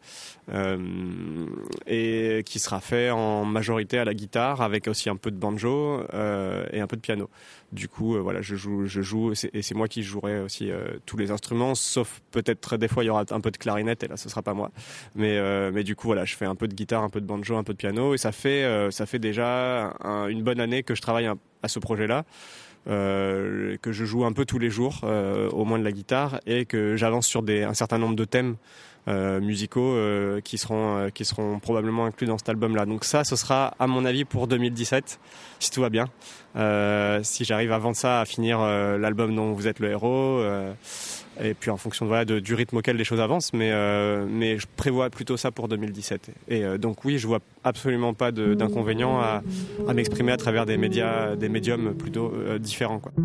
et qui sera fait en majorité à la guitare, avec aussi un peu de banjo et un peu de piano. Du coup, voilà, je joue, et c'est moi qui jouerai aussi tous les instruments, sauf peut-être des fois il y aura un peu de clarinette, et là ce sera pas moi. Mais du coup, voilà, je fais un peu de guitare, un peu de banjo, un peu de piano, et ça fait déjà une bonne année que je travaille à ce projet-là. Que je joue un peu tous les jours, au moins de la guitare, et que j'avance sur un certain nombre de thèmes musicaux qui seront probablement inclus dans cet album-là. Donc ça, ce sera à mon avis pour 2017, si tout va bien. Si j'arrive avant ça à finir l'album dont vous êtes le héros, et puis en fonction du rythme auquel les choses avancent, mais je prévois plutôt ça pour 2017. Et donc oui, je vois absolument pas d'inconvénient à m'exprimer à travers des médiums plutôt différents, quoi.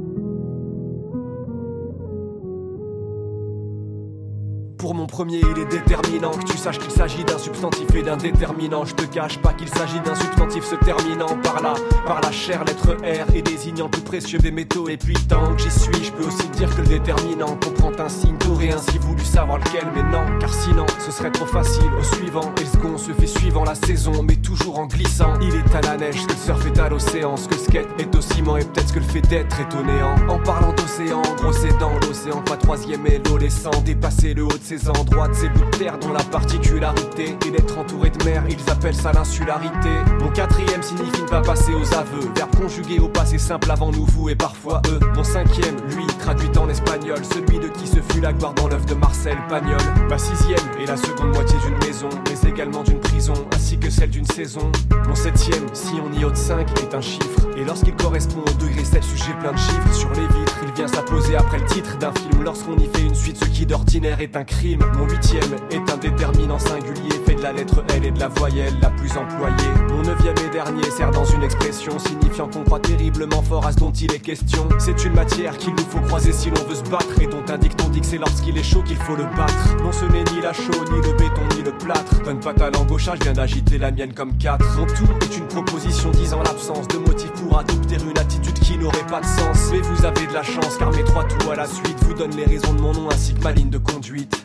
Pour mon premier, il est déterminant que tu saches qu'il s'agit d'un substantif et d'un déterminant. Je te cache pas qu'il s'agit d'un substantif se terminant par la chair, lettre R, et désignant tout précieux des métaux. Et puis tant que j'y suis, je peux aussi te dire que le déterminant comprend un signe. T'aurais ainsi voulu savoir lequel, mais non, car sinon ce serait trop facile. Au suivant, et le second se fait suivant la saison, mais toujours en glissant. Il est à la neige, ce que le surf est à l'océan, ce que le skate est au ciment, et peut-être ce que le fait d'être est au néant. En parlant d'océan, en gros c'est dans l'océan, pas troisième et l'adolescent, dépasser le haut de ces endroits, de ces bouts de terre dont la particularité est d'être entouré de mer, ils appellent ça l'insularité. Mon quatrième signifie ne pas passer aux aveux, verbe conjugué au passé simple avant nous, vous et parfois eux. Mon cinquième, lui, traduit en espagnol, celui de qui se fut la gloire dans l'œuvre de Marcel Pagnol. Ma sixième est la seconde moitié d'une maison, mais également d'une prison, ainsi que celle d'une saison. Mon septième, si on y ôte 5, est un chiffre, et lorsqu'il correspond au degré 7, sujet plein de chiffres sur les vitres, il vient s'apposer après le titre d'un film lorsqu'on y fait une suite, ce qui d'ordinaire est un crime. Mon huitième est un déterminant singulier, fait de la lettre L et de la voyelle la plus employée. Mon neuvième et dernier sert dans une expression signifiant qu'on croit terriblement fort à ce dont il est question. C'est une matière qu'il nous faut croiser si l'on veut se battre, et dont un dicton dit que c'est lorsqu'il est chaud qu'il faut le battre. Non, ce n'est ni la chaux, ni le béton, ni le plâtre. Donne pas ta langue au chat, je viens d'agiter la mienne comme 4. Mon tout est une proposition disant l'absence de motifs pour adopter une attitude qui n'aurait pas de sens. Mais vous avez de la chance, car mes 3 tours à la suite vous donnent les raisons de mon nom ainsi que ma ligne de conduite.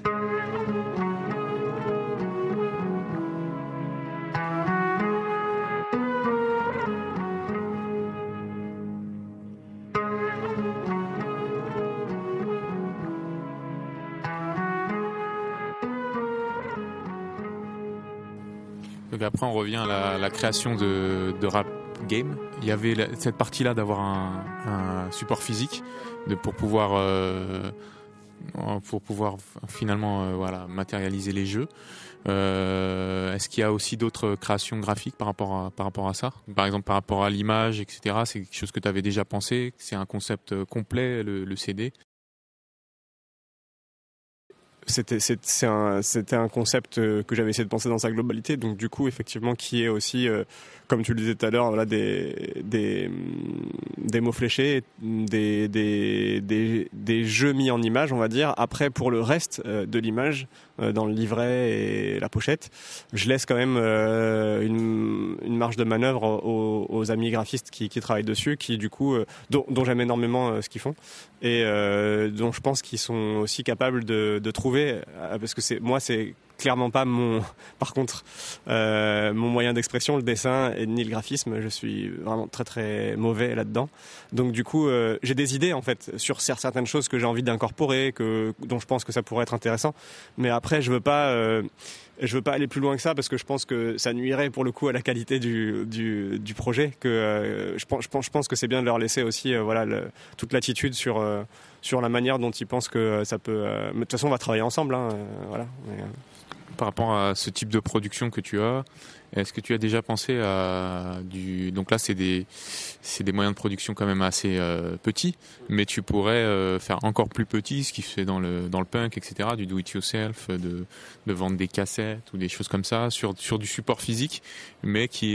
Donc après, on revient à la création de Rap Game. Il y avait cette partie-là d'avoir un support physique pour pouvoir finalement matérialiser les jeux. Est-ce qu'il y a aussi d'autres créations graphiques par rapport à ça? Par exemple, par rapport à l'image, etc. C'est quelque chose que tu avais déjà pensé? C'est un concept complet, le CD? c'était un concept que j'avais essayé de penser dans sa globalité, donc du coup effectivement qui est aussi comme tu le disais tout à l'heure, voilà, des mots fléchés, des jeux mis en image, on va dire. Après, pour le reste de l'image, dans le livret et la pochette, je laisse quand même une marge de manœuvre aux amis graphistes qui travaillent dessus, qui du coup, dont j'aime énormément ce qu'ils font, et dont je pense qu'ils sont aussi capables de trouver, parce que c'est clairement pas par contre mon moyen d'expression, le dessin, et ni le graphisme. Je suis vraiment très très mauvais là-dedans. Donc du coup, j'ai des idées en fait sur certaines choses que j'ai envie d'incorporer, dont je pense que ça pourrait être intéressant. Mais après, je veux pas aller plus loin que ça, parce que je pense que ça nuirait pour le coup à la qualité du projet. Je pense que c'est bien de leur laisser aussi toute l'attitude sur la manière dont ils pensent que ça peut. Mais de toute façon, on va travailler ensemble. Voilà. Par rapport à ce type de production que tu as, est-ce que tu as déjà pensé à donc là c'est des moyens de production quand même assez petits, mais tu pourrais faire encore plus petit, ce qui se fait dans le punk, etc., du do it yourself, de vendre des cassettes ou des choses comme ça sur du support physique, mais qui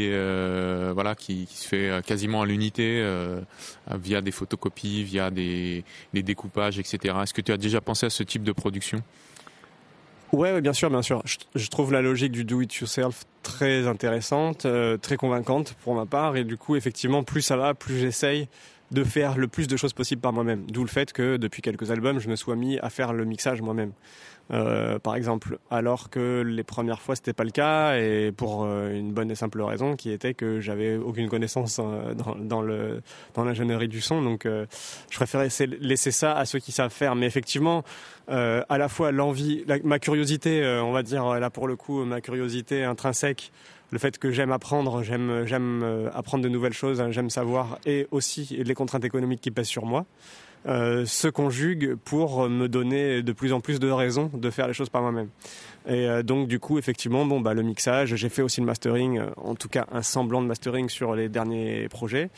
se fait quasiment à l'unité via des photocopies, via des découpages, etc. Est-ce que tu as déjà pensé à ce type de production ? Ouais, bien sûr. Je trouve la logique du do-it-yourself très intéressante, très convaincante pour ma part. Et du coup, effectivement, plus ça va, plus j'essaye de faire le plus de choses possible par moi-même. D'où le fait que depuis quelques albums, je me sois mis à faire le mixage moi-même. Par exemple, alors que les premières fois c'était pas le cas, et pour une bonne et simple raison qui était que j'avais aucune connaissance dans l'ingénierie du son, donc je préférais laisser ça à ceux qui savent faire. Mais effectivement, à la fois l'envie, ma curiosité, on va dire là pour le coup, ma curiosité intrinsèque, le fait que j'aime apprendre, j'aime apprendre de nouvelles choses, j'aime savoir, et aussi les contraintes économiques qui pèsent sur moi, se conjuguent pour me donner de plus en plus de raisons de faire les choses par moi-même. Et donc du coup, effectivement, le mixage, j'ai fait aussi le mastering, en tout cas un semblant de mastering sur les derniers projets.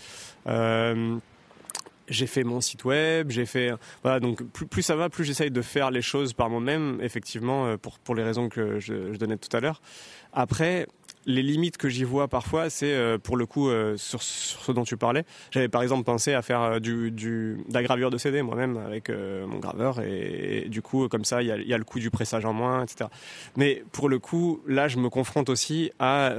J'ai fait mon site web, donc plus ça va, plus j'essaye de faire les choses par moi-même, effectivement, pour les raisons que je donnais tout à l'heure. Après, les limites que j'y vois parfois, c'est pour le coup sur ce dont tu parlais. J'avais par exemple pensé à faire de la gravure de CD moi-même avec mon graveur, et du coup comme ça il y a le coût du pressage en moins, etc. Mais pour le coup, là je me confronte aussi à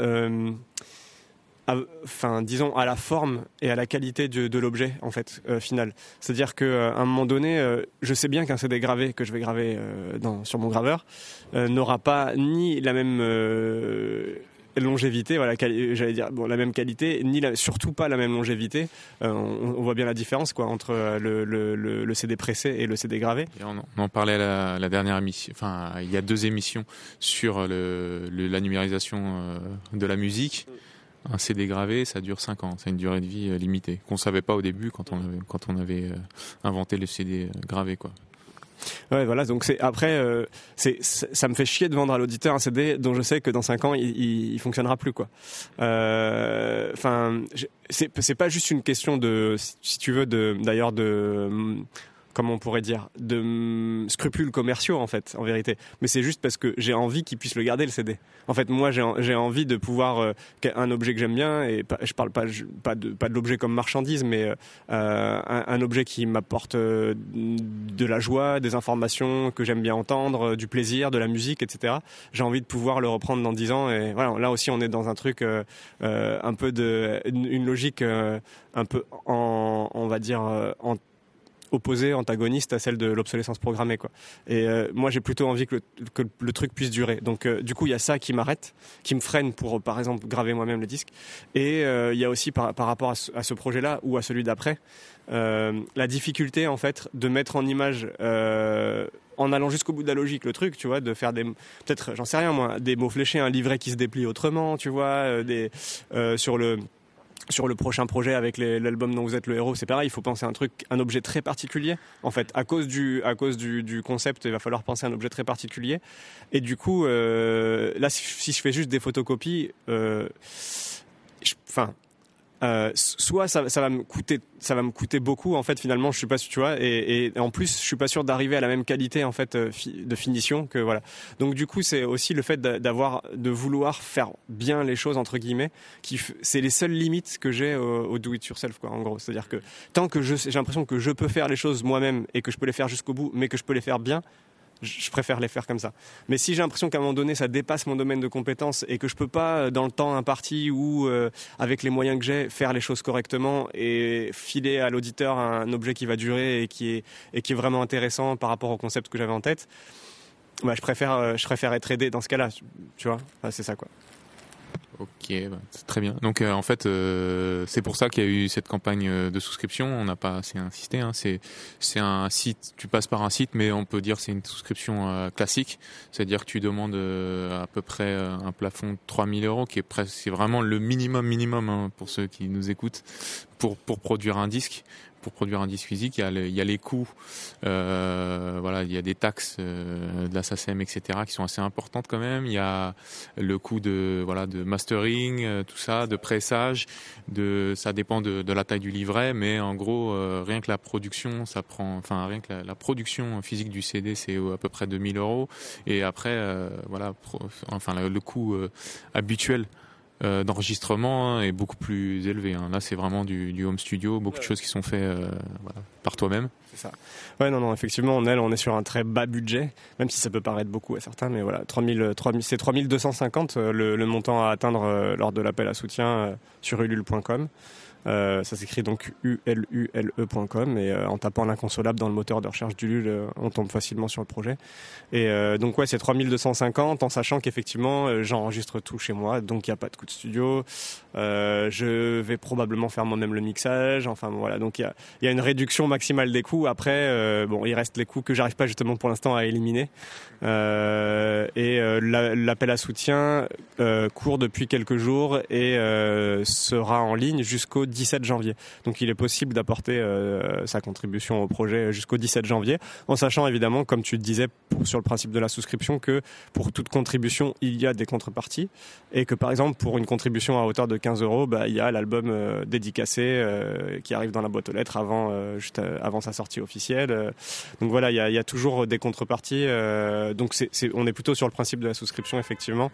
la forme et à la qualité de l'objet en fait final. C'est-à-dire qu'à un moment donné, je sais bien qu'un CD gravé que je vais graver sur mon graveur n'aura pas ni la même longévité, j'allais dire la même qualité, ni surtout pas la même longévité. On voit bien la différence entre le CD pressé et le CD gravé. Et on en parlait à la dernière émission, il y a 2 émissions sur la numérisation de la musique. Un CD gravé, ça dure 5 ans, c'est une durée de vie limitée, qu'on savait pas au début quand on avait inventé le CD gravé, quoi. Ouais, voilà, donc ça me fait chier de vendre à l'auditeur un CD dont je sais que dans 5 ans il fonctionnera plus, quoi. C'est pas juste une question de, si tu veux, d'ailleurs comment on pourrait dire, de scrupules commerciaux en fait, en vérité. Mais c'est juste parce que j'ai envie qu'ils puissent le garder, le CD. En fait, moi j'ai envie de pouvoir un objet que j'aime bien, et je parle pas de l'objet comme marchandise, mais un objet qui m'apporte de la joie, des informations que j'aime bien entendre, du plaisir, de la musique, etc. J'ai envie de pouvoir le reprendre dans 10 ans, et voilà, là aussi on est dans un truc un peu une logique un peu on va dire opposée, antagoniste à celle de l'obsolescence programmée, quoi. Et moi j'ai plutôt envie que le truc puisse durer. Donc du coup il y a ça qui m'arrête, qui me freine pour par exemple graver moi-même le disque. Et il y a aussi par rapport à ce projet-là ou à celui d'après, la difficulté en fait de mettre en image en allant jusqu'au bout de la logique le truc, tu vois, de faire peut-être, j'en sais rien moi, des mots fléchés, un livret qui se déplie autrement, tu vois, sur le prochain projet avec l'album dont vous êtes le héros, c'est pareil, il faut penser un objet très particulier. En fait, à cause du concept, il va falloir penser un objet très particulier. Et du coup, là, si je fais juste des photocopies, soit ça va me coûter beaucoup en fait finalement, je suis pas sûr, tu vois, et en plus je suis pas sûr d'arriver à la même qualité en fait de finition que voilà. Donc du coup c'est aussi le fait de vouloir faire bien les choses entre guillemets c'est les seules limites que j'ai au do it yourself quoi, en gros. C'est-à-dire que tant que j'ai l'impression que je peux faire les choses moi-même et que je peux les faire jusqu'au bout, mais que je peux les faire bien, je préfère les faire comme ça. Mais si j'ai l'impression qu'à un moment donné ça dépasse mon domaine de compétences et que je peux pas dans le temps imparti ou avec les moyens que j'ai faire les choses correctement et filer à l'auditeur un objet qui va durer et qui est vraiment intéressant par rapport au concept que j'avais en tête, bah, je préfère être aidé dans ce cas-là, tu vois. Enfin, c'est ça quoi. Ok, bah, c'est très bien. Donc en fait, c'est pour ça qu'il y a eu cette campagne de souscription. On n'a pas assez insisté. Hein. C'est un site. Tu passes par un site, mais on peut dire que c'est une souscription classique. C'est-à-dire que tu demandes à peu près un plafond de 3 000 €, qui est presque, c'est vraiment le minimum hein, pour ceux qui nous écoutent pour produire un disque. Pour produire un disque physique, il y a les coûts, voilà, il y a des taxes de la SACEM, etc., qui sont assez importantes quand même. Il y a le coût de mastering, tout ça, de pressage, ça dépend de la taille du livret, mais en gros, rien que la production, rien que la production physique du CD, c'est à peu près 2 000 €. Et après, voilà, le coût habituel d'enregistrement est beaucoup plus élevé. Hein. Là, c'est vraiment du home studio, beaucoup de choses qui sont faites par toi-même. C'est ça. Ouais, non, effectivement, on est sur un très bas budget, même si ça peut paraître beaucoup à certains, mais voilà, c'est 3 250 le montant à atteindre lors de l'appel à soutien sur ulule.com. Ça s'écrit donc ulule.com et en tapant l'inconsolable dans le moteur de recherche d'Ulule, on tombe facilement sur le projet. Et donc ouais, c'est 3250 en sachant qu'effectivement j'enregistre tout chez moi, donc il n'y a pas de coût de studio. Je vais probablement faire moi-même le mixage. Enfin voilà, donc il y a une réduction maximale des coûts. Après, il reste les coûts que j'arrive pas justement pour l'instant à éliminer. L'appel à soutien court depuis quelques jours et sera en ligne jusqu'au 17 janvier. Donc il est possible d'apporter sa contribution au projet jusqu'au 17 janvier, en sachant évidemment, comme tu le disais sur le principe de la souscription, que pour toute contribution, il y a des contreparties et que par exemple pour une contribution à hauteur de 15 €, il y a l'album dédicacé qui arrive dans la boîte aux lettres juste avant sa sortie officielle. Donc voilà, il y a toujours des contreparties. Donc on est plutôt sur le principe de la souscription, effectivement.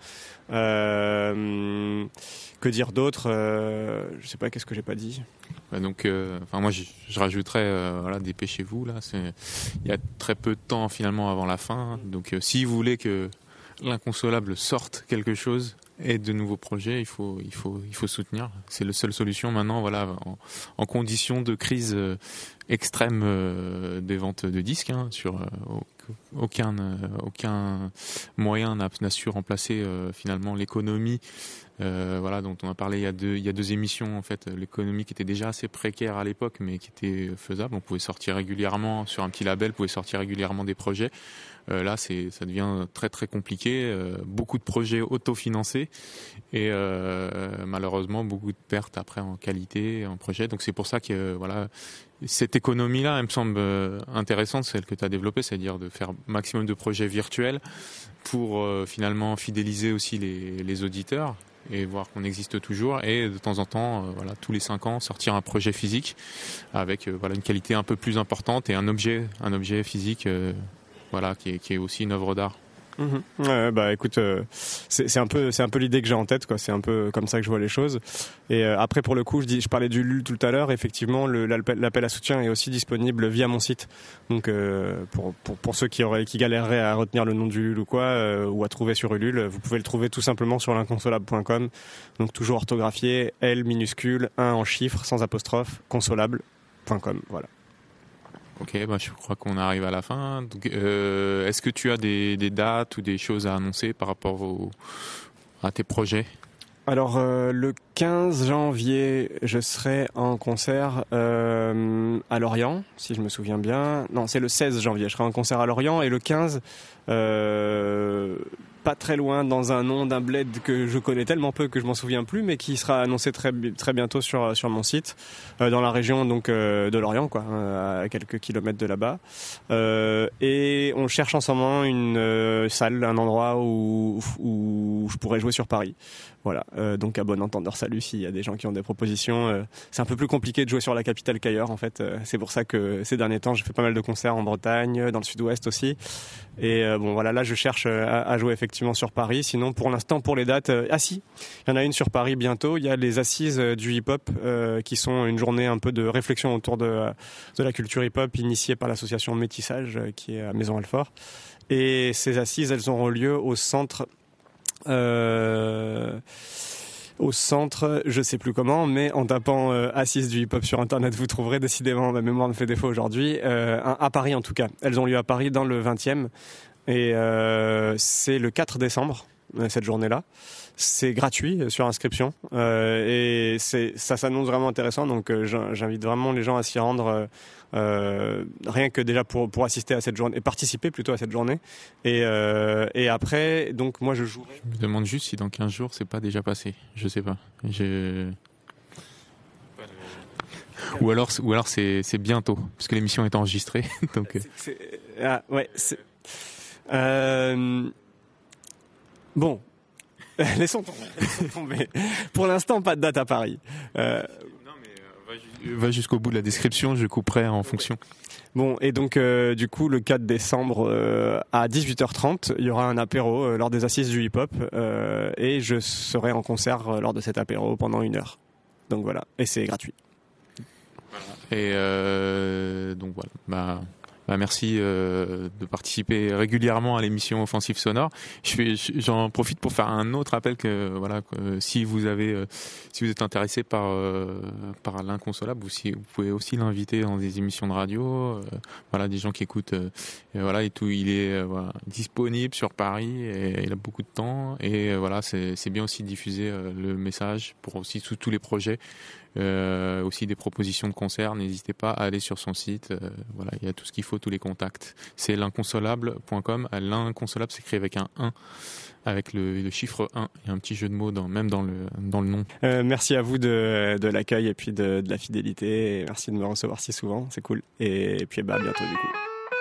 Que dire d'autre je sais pas, qu'est-ce que j'ai pas dit. Donc, moi, je rajouterais, dépêchez-vous là. Il y a très peu de temps finalement avant la fin. Donc, si vous voulez que l'inconsolable sorte quelque chose et de nouveaux projets, il faut soutenir. C'est la seule solution maintenant. Voilà, en condition de crise extrême des ventes de disques, hein, aucun moyen n'a su remplacer finalement l'économie. Dont on a parlé il y a deux émissions en fait, l'économie qui était déjà assez précaire à l'époque mais qui était faisable, on pouvait sortir régulièrement sur un petit label, on pouvait sortir régulièrement des projets. Là ça devient très très compliqué, beaucoup de projets autofinancés et malheureusement beaucoup de pertes après en qualité, en projet. Donc c'est pour ça que cette économie-là, elle me semble intéressante, celle que tu as développée, c'est-à-dire de faire maximum de projets virtuels pour finalement fidéliser aussi les auditeurs et voir qu'on existe toujours, et de temps en temps, tous les 5 ans, sortir un projet physique avec une qualité un peu plus importante et un objet physique qui est aussi une œuvre d'art. Écoute, c'est un peu l'idée que j'ai en tête, quoi. C'est un peu comme ça que je vois les choses. Et après, pour le coup, je parlais du LUL tout à l'heure. Effectivement, l'appel à soutien est aussi disponible via mon site. Donc, pour ceux qui galéreraient à retenir le nom du LUL ou quoi, ou à trouver sur Ulule, vous pouvez le trouver tout simplement sur l'inconsolable.com. Donc, toujours orthographié, L minuscule, 1 en chiffres, sans apostrophe, consolable.com. Voilà. Ok, je crois qu'on arrive à la fin. Donc, est-ce que tu as des dates ou des choses à annoncer par rapport à tes projets ? Alors, le 15 janvier, je serai en concert à Lorient, si je me souviens bien. Non, c'est le 16 janvier, je serai en concert à Lorient. Et le 15, pas très loin, dans un nom d'un bled que je connais tellement peu que je m'en souviens plus, mais qui sera annoncé très très bientôt sur mon site, dans la région donc de Lorient, quoi, à quelques kilomètres de là-bas. Et on cherche en ce moment une salle, un endroit où je pourrais jouer sur Paris. Voilà, donc à bon entendeur, salut s'il y a des gens qui ont des propositions. C'est un peu plus compliqué de jouer sur la capitale qu'ailleurs en fait. C'est pour ça que ces derniers temps, j'ai fait pas mal de concerts en Bretagne, dans le sud-ouest aussi. Et bon voilà, là je cherche à jouer effectivement sur Paris. Sinon pour l'instant, pour les dates, il y en a une sur Paris bientôt. Il y a les assises du hip-hop qui sont une journée un peu de réflexion autour de la culture hip-hop initiée par l'association Métissage qui est à Maison-Alfort. Et ces assises, elles auront lieu au centre, je sais plus comment, mais en tapant assises du hip-hop sur internet, vous trouverez. Décidément, ma mémoire me fait défaut aujourd'hui. À Paris en tout cas. Elles ont lieu à Paris dans le 20e. Et c'est le 4 décembre, cette journée-là. C'est gratuit sur inscription et ça s'annonce vraiment intéressant. Donc j'invite vraiment les gens à s'y rendre, rien que déjà pour assister à cette journée et participer plutôt à cette journée. Et après, donc moi je jouerai. Je me demande juste si dans 15 jours c'est pas déjà passé. Je sais pas. Ou alors c'est bientôt parce que l'émission est enregistrée. Donc bon. Laissons tomber. Pour l'instant, pas de date à Paris. Non, mais va jusqu'au bout de la description, je couperai en fonction. Bon, et donc du coup, le 4 décembre à 18h30, il y aura un apéro lors des assises du hip-hop et je serai en concert lors de cet apéro pendant 1 heure. Donc voilà, et c'est gratuit. Voilà. Et donc voilà. Merci de participer régulièrement à l'émission Offensive Sonore. J'en profite pour faire un autre appel que si vous êtes intéressé par l'inconsolable, vous pouvez aussi l'inviter dans des émissions de radio. Des gens qui écoutent. Et tout, il est disponible sur Paris et il a beaucoup de temps. Et c'est bien aussi de diffuser le message pour aussi tous les projets. Aussi des propositions de concerts, n'hésitez pas à aller sur son site, il y a tout ce qu'il faut, tous les contacts. C'est l'inconsolable.com. L'inconsolable s'écrit avec un 1, avec le chiffre 1. Il y a un petit jeu de mots même dans le nom. Merci à vous de l'accueil et puis de la fidélité. Et merci de me recevoir si souvent, c'est cool. Et puis bientôt du coup.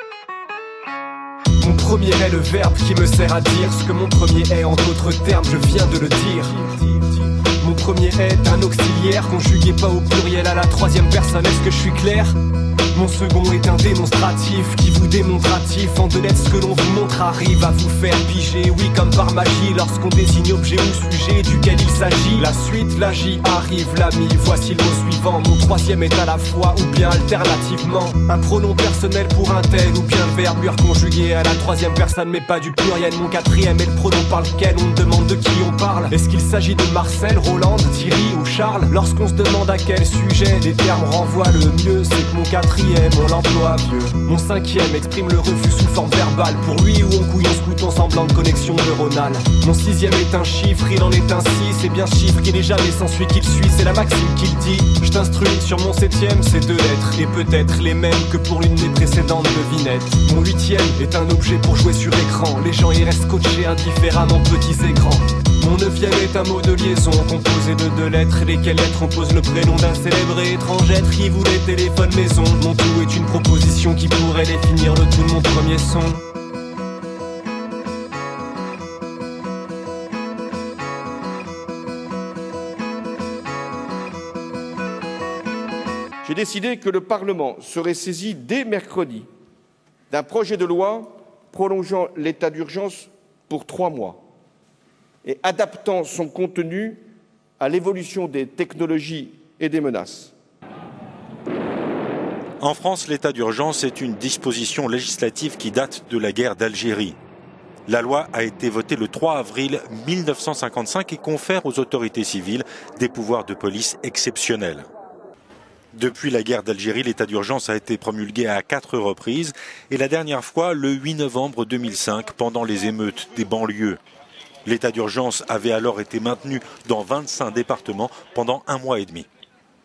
Mon premier est le verbe qui me sert à dire ce que mon premier est. En d'autres termes, je viens de le dire. Mon premier est un auxiliaire, conjugué pas au pluriel à la 3e personne, est-ce que je suis clair ? Mon second est un démonstratif qui vous démonstratif. En 2 lettres, ce que l'on vous montre arrive à vous faire piger. Oui, comme par magie, lorsqu'on désigne objet ou sujet duquel il s'agit. La suite, la J arrive, l'ami, voici le mot suivant. Mon 3e est à la fois ou bien alternativement un pronom personnel pour un tel, ou bien le verbe lui conjugué à la 3e personne mais pas du pluriel. Mon 4e est le pronom par lequel on me demande de qui on parle. Est-ce qu'il s'agit de Marcel, Roland, Thierry ou Charles? Lorsqu'on se demande à quel sujet les termes renvoient, le mieux c'est que mon 4e on l'emploie vieux. Mon 5e exprime le refus sous forme verbale. Pour lui ou on couille en scoutant semblant de connexion neuronale. Mon 6e est un chiffre, il en est un 6. C'est bien ce chiffre qui n'est jamais sans celui qui le suit. C'est la maxime qui le dit. Je t'instruis sur mon 7e, c'est 2 lettres. Et peut-être les mêmes que pour l'une des précédentes devinettes. Mon 8e est un objet pour jouer sur écran. Les gens y restent scotchés indifféremment petits écrans. Mon 9e est un mot de liaison composé de 2 lettres. Lesquelles lettres on pose le prénom d'un célèbre et étrange être qui voulait téléphone maison. Mon tout est une proposition qui pourrait définir le tout de mon premier son. J'ai décidé que le Parlement serait saisi dès mercredi d'un projet de loi prolongeant l'état d'urgence pour 3 mois et adaptant son contenu à l'évolution des technologies et des menaces. En France, l'état d'urgence est une disposition législative qui date de la guerre d'Algérie. La loi a été votée le 3 avril 1955 et confère aux autorités civiles des pouvoirs de police exceptionnels. Depuis la guerre d'Algérie, l'état d'urgence a été promulgué à 4 reprises et la dernière fois le 8 novembre 2005 pendant les émeutes des banlieues. L'état d'urgence avait alors été maintenu dans 25 départements pendant 1 mois et demi.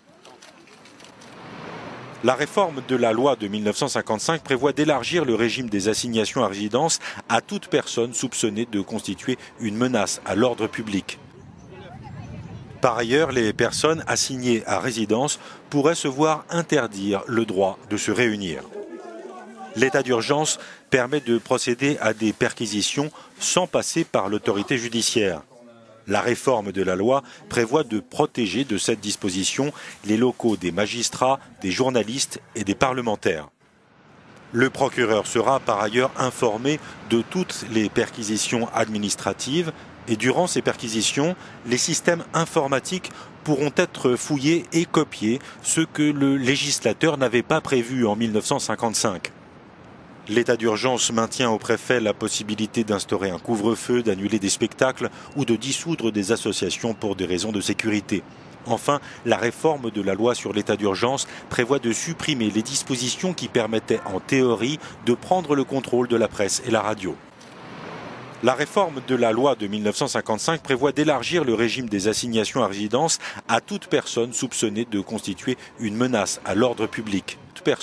La réforme de la loi de 1955 prévoit d'élargir le régime des assignations à résidence à toute personne soupçonnée de constituer une menace à l'ordre public. Par ailleurs, les personnes assignées à résidence pourraient se voir interdire le droit de se réunir. L'état d'urgence permet de procéder à des perquisitions sans passer par l'autorité judiciaire. La réforme de la loi prévoit de protéger de cette disposition les locaux des magistrats, des journalistes et des parlementaires. Le procureur sera par ailleurs informé de toutes les perquisitions administratives et durant ces perquisitions, les systèmes informatiques pourront être fouillés et copiés, ce que le législateur n'avait pas prévu en 1955. L'état d'urgence maintient au préfet la possibilité d'instaurer un couvre-feu, d'annuler des spectacles ou de dissoudre des associations pour des raisons de sécurité. Enfin, la réforme de la loi sur l'état d'urgence prévoit de supprimer les dispositions qui permettaient en théorie de prendre le contrôle de la presse et la radio. La réforme de la loi de 1955 prévoit d'élargir le régime des assignations à résidence à toute personne soupçonnée de constituer une menace à l'ordre public.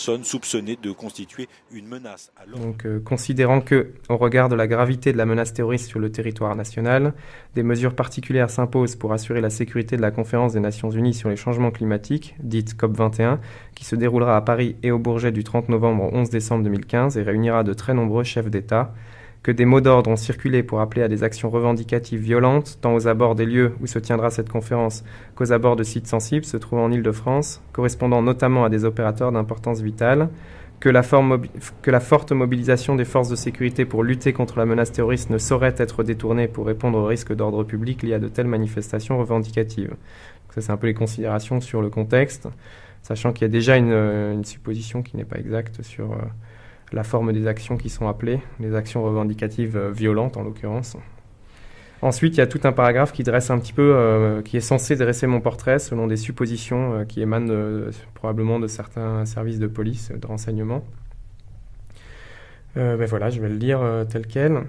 Donc, considérant que, au regard de la gravité de la menace terroriste sur le territoire national, des mesures particulières s'imposent pour assurer la sécurité de la Conférence des Nations Unies sur les changements climatiques, dite COP21, qui se déroulera à Paris et au Bourget du 30 novembre au 11 décembre 2015 et réunira de très nombreux chefs d'État, que des mots d'ordre ont circulé pour appeler à des actions revendicatives violentes, tant aux abords des lieux où se tiendra cette conférence qu'aux abords de sites sensibles se trouvant en Île-de-France, correspondant notamment à des opérateurs d'importance vitale, que la forte mobilisation des forces de sécurité pour lutter contre la menace terroriste ne saurait être détournée pour répondre aux risques d'ordre public liés à de telles manifestations revendicatives. Donc ça, c'est un peu les considérations sur le contexte, sachant qu'il y a déjà une supposition qui n'est pas exacte sur la forme des actions qui sont appelées, les actions revendicatives violentes en l'occurrence. Ensuite, il y a tout un paragraphe qui dresse un petit peu, qui est censé dresser mon portrait selon des suppositions qui émanent probablement de certains services de police, de renseignement. Voilà, je vais le lire tel quel,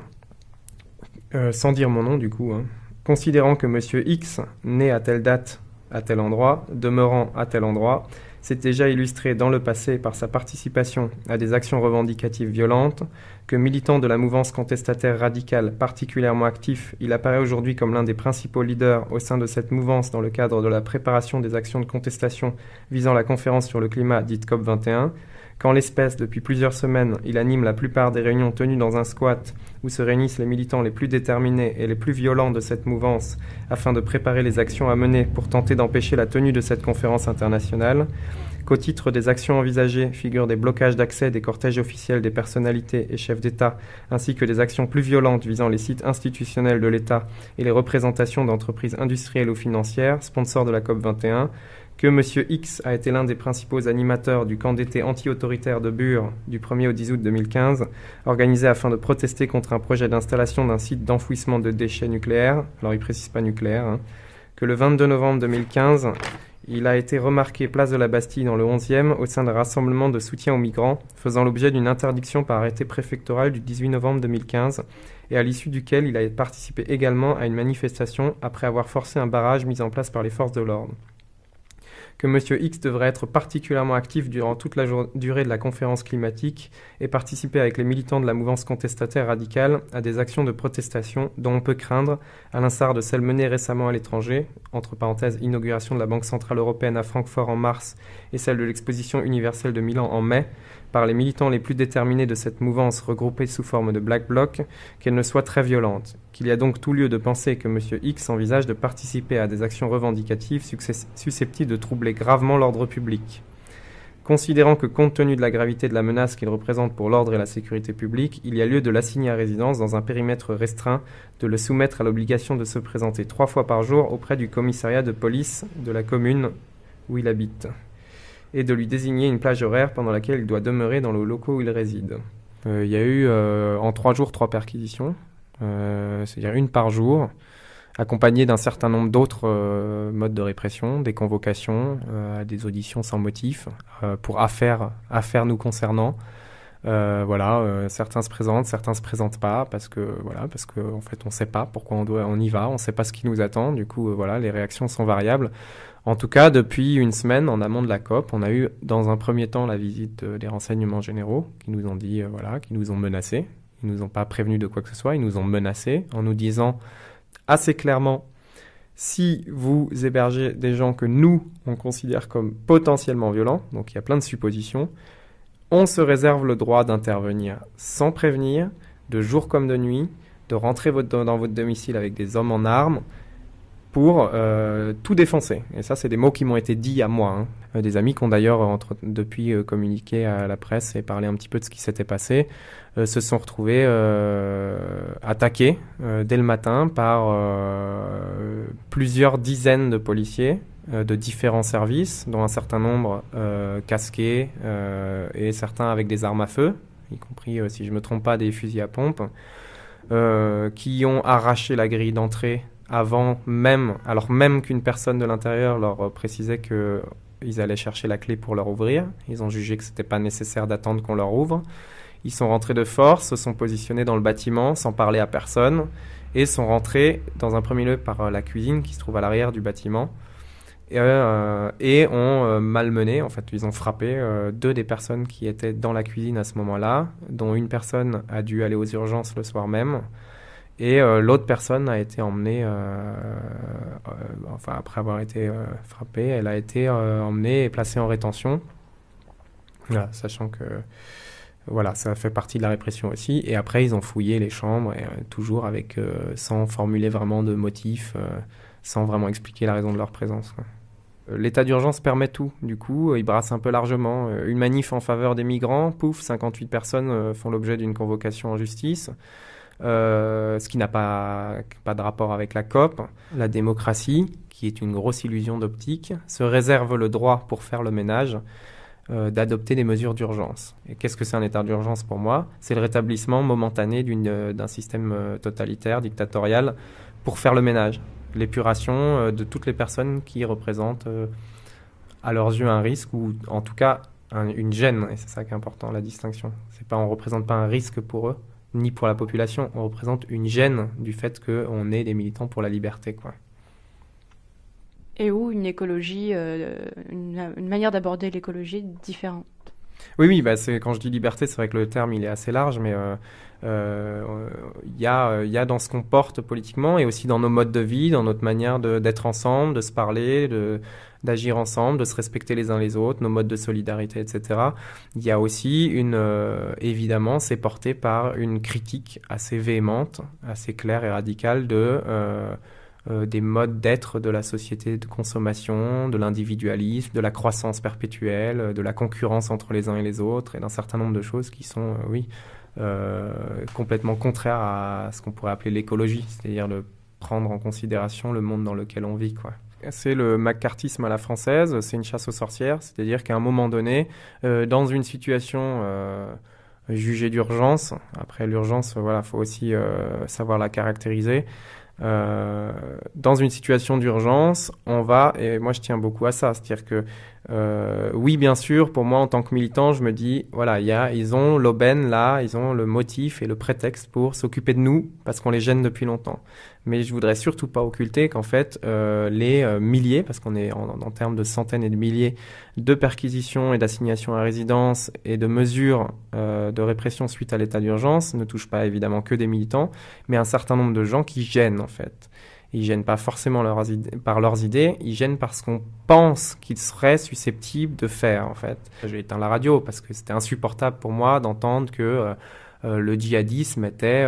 sans dire mon nom du coup. Considérant que Monsieur X, né à telle date, à tel endroit, demeurant à tel endroit, s'est déjà illustré dans le passé par sa participation à des actions revendicatives violentes, que militant de la mouvance contestataire radicale particulièrement actif, il apparaît aujourd'hui comme l'un des principaux leaders au sein de cette mouvance dans le cadre de la préparation des actions de contestation visant la conférence sur le climat dite COP21, qu'en l'espèce, depuis plusieurs semaines, il anime la plupart des réunions tenues dans un squat où se réunissent les militants les plus déterminés et les plus violents de cette mouvance afin de préparer les actions à mener pour tenter d'empêcher la tenue de cette conférence internationale, qu'au titre des actions envisagées figurent des blocages d'accès des cortèges officiels des personnalités et chefs d'État, ainsi que des actions plus violentes visant les sites institutionnels de l'État et les représentations d'entreprises industrielles ou financières, sponsors de la COP21, que M. X a été l'un des principaux animateurs du camp d'été anti-autoritaire de Bure du 1er au 10 août 2015, organisé afin de protester contre un projet d'installation d'un site d'enfouissement de déchets nucléaires, alors il ne précise pas nucléaire, que le 22 novembre 2015, il a été remarqué place de la Bastille dans le 11e au sein d'un rassemblement de soutien aux migrants, faisant l'objet d'une interdiction par arrêté préfectoral du 18 novembre 2015, et à l'issue duquel il a participé également à une manifestation après avoir forcé un barrage mis en place par les forces de l'ordre. Que M. X devrait être particulièrement actif durant toute la durée de la conférence climatique et participer avec les militants de la mouvance contestataire radicale à des actions de protestation dont on peut craindre, à l'instar de celles menées récemment à l'étranger, entre parenthèses, inauguration de la Banque Centrale Européenne à Francfort en mars et celle de l'Exposition universelle de Milan en mai, par les militants les plus déterminés de cette mouvance regroupée sous forme de Black Bloc, qu'elle ne soit très violente, qu'il y a donc tout lieu de penser que M. X envisage de participer à des actions revendicatives susceptibles de troubler gravement l'ordre public. Considérant que compte tenu de la gravité de la menace qu'il représente pour l'ordre et la sécurité publique, il y a lieu de l'assigner à résidence dans un périmètre restreint, de le soumettre à l'obligation de se présenter 3 fois par jour auprès du commissariat de police de la commune où il habite, et de lui désigner une plage horaire pendant laquelle il doit demeurer dans le locaux où il réside. Il y a eu en 3 jours 3 perquisitions, c'est-à-dire une par jour, accompagnées d'un certain nombre d'autres modes de répression, des convocations, des auditions sans motif, pour affaires nous concernant. Certains se présentent, certains se présentent pas parce que en fait on sait pas pourquoi on y va, on sait pas ce qui nous attend. Du coup les réactions sont variables. En tout cas, depuis une semaine en amont de la COP, on a eu dans un premier temps la visite des renseignements généraux qui nous ont dit qui nous ont menacés. Ils nous ont pas prévenus de quoi que ce soit, ils nous ont menacés en nous disant assez clairement: si vous hébergez des gens que nous on considère comme potentiellement violents, donc il y a plein de suppositions, On se réserve le droit d'intervenir sans prévenir, de jour comme de nuit, de rentrer dans votre domicile avec des hommes en armes pour tout défoncer. Et ça, c'est des mots qui m'ont été dits à moi. Des amis qui ont d'ailleurs depuis communiqué à la presse et parlé un petit peu de ce qui s'était passé, se sont retrouvés attaqués dès le matin par plusieurs dizaines de policiers de différents services, dont un certain nombre casqués et certains avec des armes à feu, y compris, si je ne me trompe pas, des fusils à pompe, qui ont arraché la grille d'entrée avant même, alors même qu'une personne de l'intérieur leur précisait qu'ils allaient chercher la clé pour leur ouvrir. Ils ont jugé que ce n'était pas nécessaire d'attendre qu'on leur ouvre. Ils sont rentrés de force, se sont positionnés dans le bâtiment sans parler à personne et sont rentrés dans un premier lieu par la cuisine qui se trouve à l'arrière du bâtiment et ont malmené, en fait ils ont frappé deux des personnes qui étaient dans la cuisine à ce moment-là, dont une personne a dû aller aux urgences le soir même. Et l'autre personne a été emmenée, après avoir été frappée, elle a été emmenée et placée en rétention, voilà, sachant que voilà, ça fait partie de la répression aussi. Et après, ils ont fouillé les chambres, et, toujours avec, sans formuler vraiment de motif, sans vraiment expliquer la raison de leur présence, quoi. L'état d'urgence permet tout, du coup, il brasse un peu largement. Une manif en faveur des migrants, pouf, 58 personnes font l'objet d'une convocation en justice. Ce qui n'a pas de rapport avec la COP. La démocratie, qui est une grosse illusion d'optique, se réserve le droit pour faire le ménage d'adopter des mesures d'urgence. Et qu'est-ce que c'est un état d'urgence pour moi ? C'est le rétablissement momentané d'un système totalitaire, dictatorial, pour faire le ménage. L'épuration de toutes les personnes qui représentent à leurs yeux un risque ou en tout cas une gêne. Et c'est ça qui est important, la distinction. On ne représente pas un risque pour eux, ni pour la population, on représente une gêne du fait qu'on est des militants pour la liberté, quoi. Et où une écologie, une manière d'aborder l'écologie différente. Oui, quand je dis liberté, c'est vrai que le terme il est assez large, mais y a dans ce qu'on porte politiquement et aussi dans nos modes de vie, dans notre manière d'être ensemble, de se parler, d'agir ensemble, de se respecter les uns les autres, nos modes de solidarité, etc. Il y a aussi évidemment, c'est porté par une critique assez véhémente, assez claire et radicale des modes d'être de la société de consommation, de l'individualisme, de la croissance perpétuelle, de la concurrence entre les uns et les autres, et d'un certain nombre de choses qui sont, complètement contraires à ce qu'on pourrait appeler l'écologie, c'est-à-dire de prendre en considération le monde dans lequel on vit, quoi. C'est le macartisme à la française, c'est une chasse aux sorcières, c'est-à-dire qu'à un moment donné, dans une situation jugée d'urgence, après l'urgence, voilà, faut aussi savoir la caractériser. Dans une situation d'urgence, on va, et moi je tiens beaucoup à ça, c'est-à-dire que oui, bien sûr, pour moi en tant que militant, je me dis, voilà, ils ont l'aubaine là, ils ont le motif et le prétexte pour s'occuper de nous parce qu'on les gêne depuis longtemps. Mais je voudrais surtout pas occulter qu'en fait, les milliers, parce qu'on est en termes de centaines et de milliers de perquisitions et d'assignations à résidence et de mesures de répression suite à l'état d'urgence ne touchent pas évidemment que des militants, mais un certain nombre de gens qui gênent en fait. Ils gênent pas forcément par leurs idées, ils gênent parce qu'on pense qu'ils seraient susceptibles de faire, en fait. J'ai éteint la radio parce que c'était insupportable pour moi d'entendre que le djihadisme était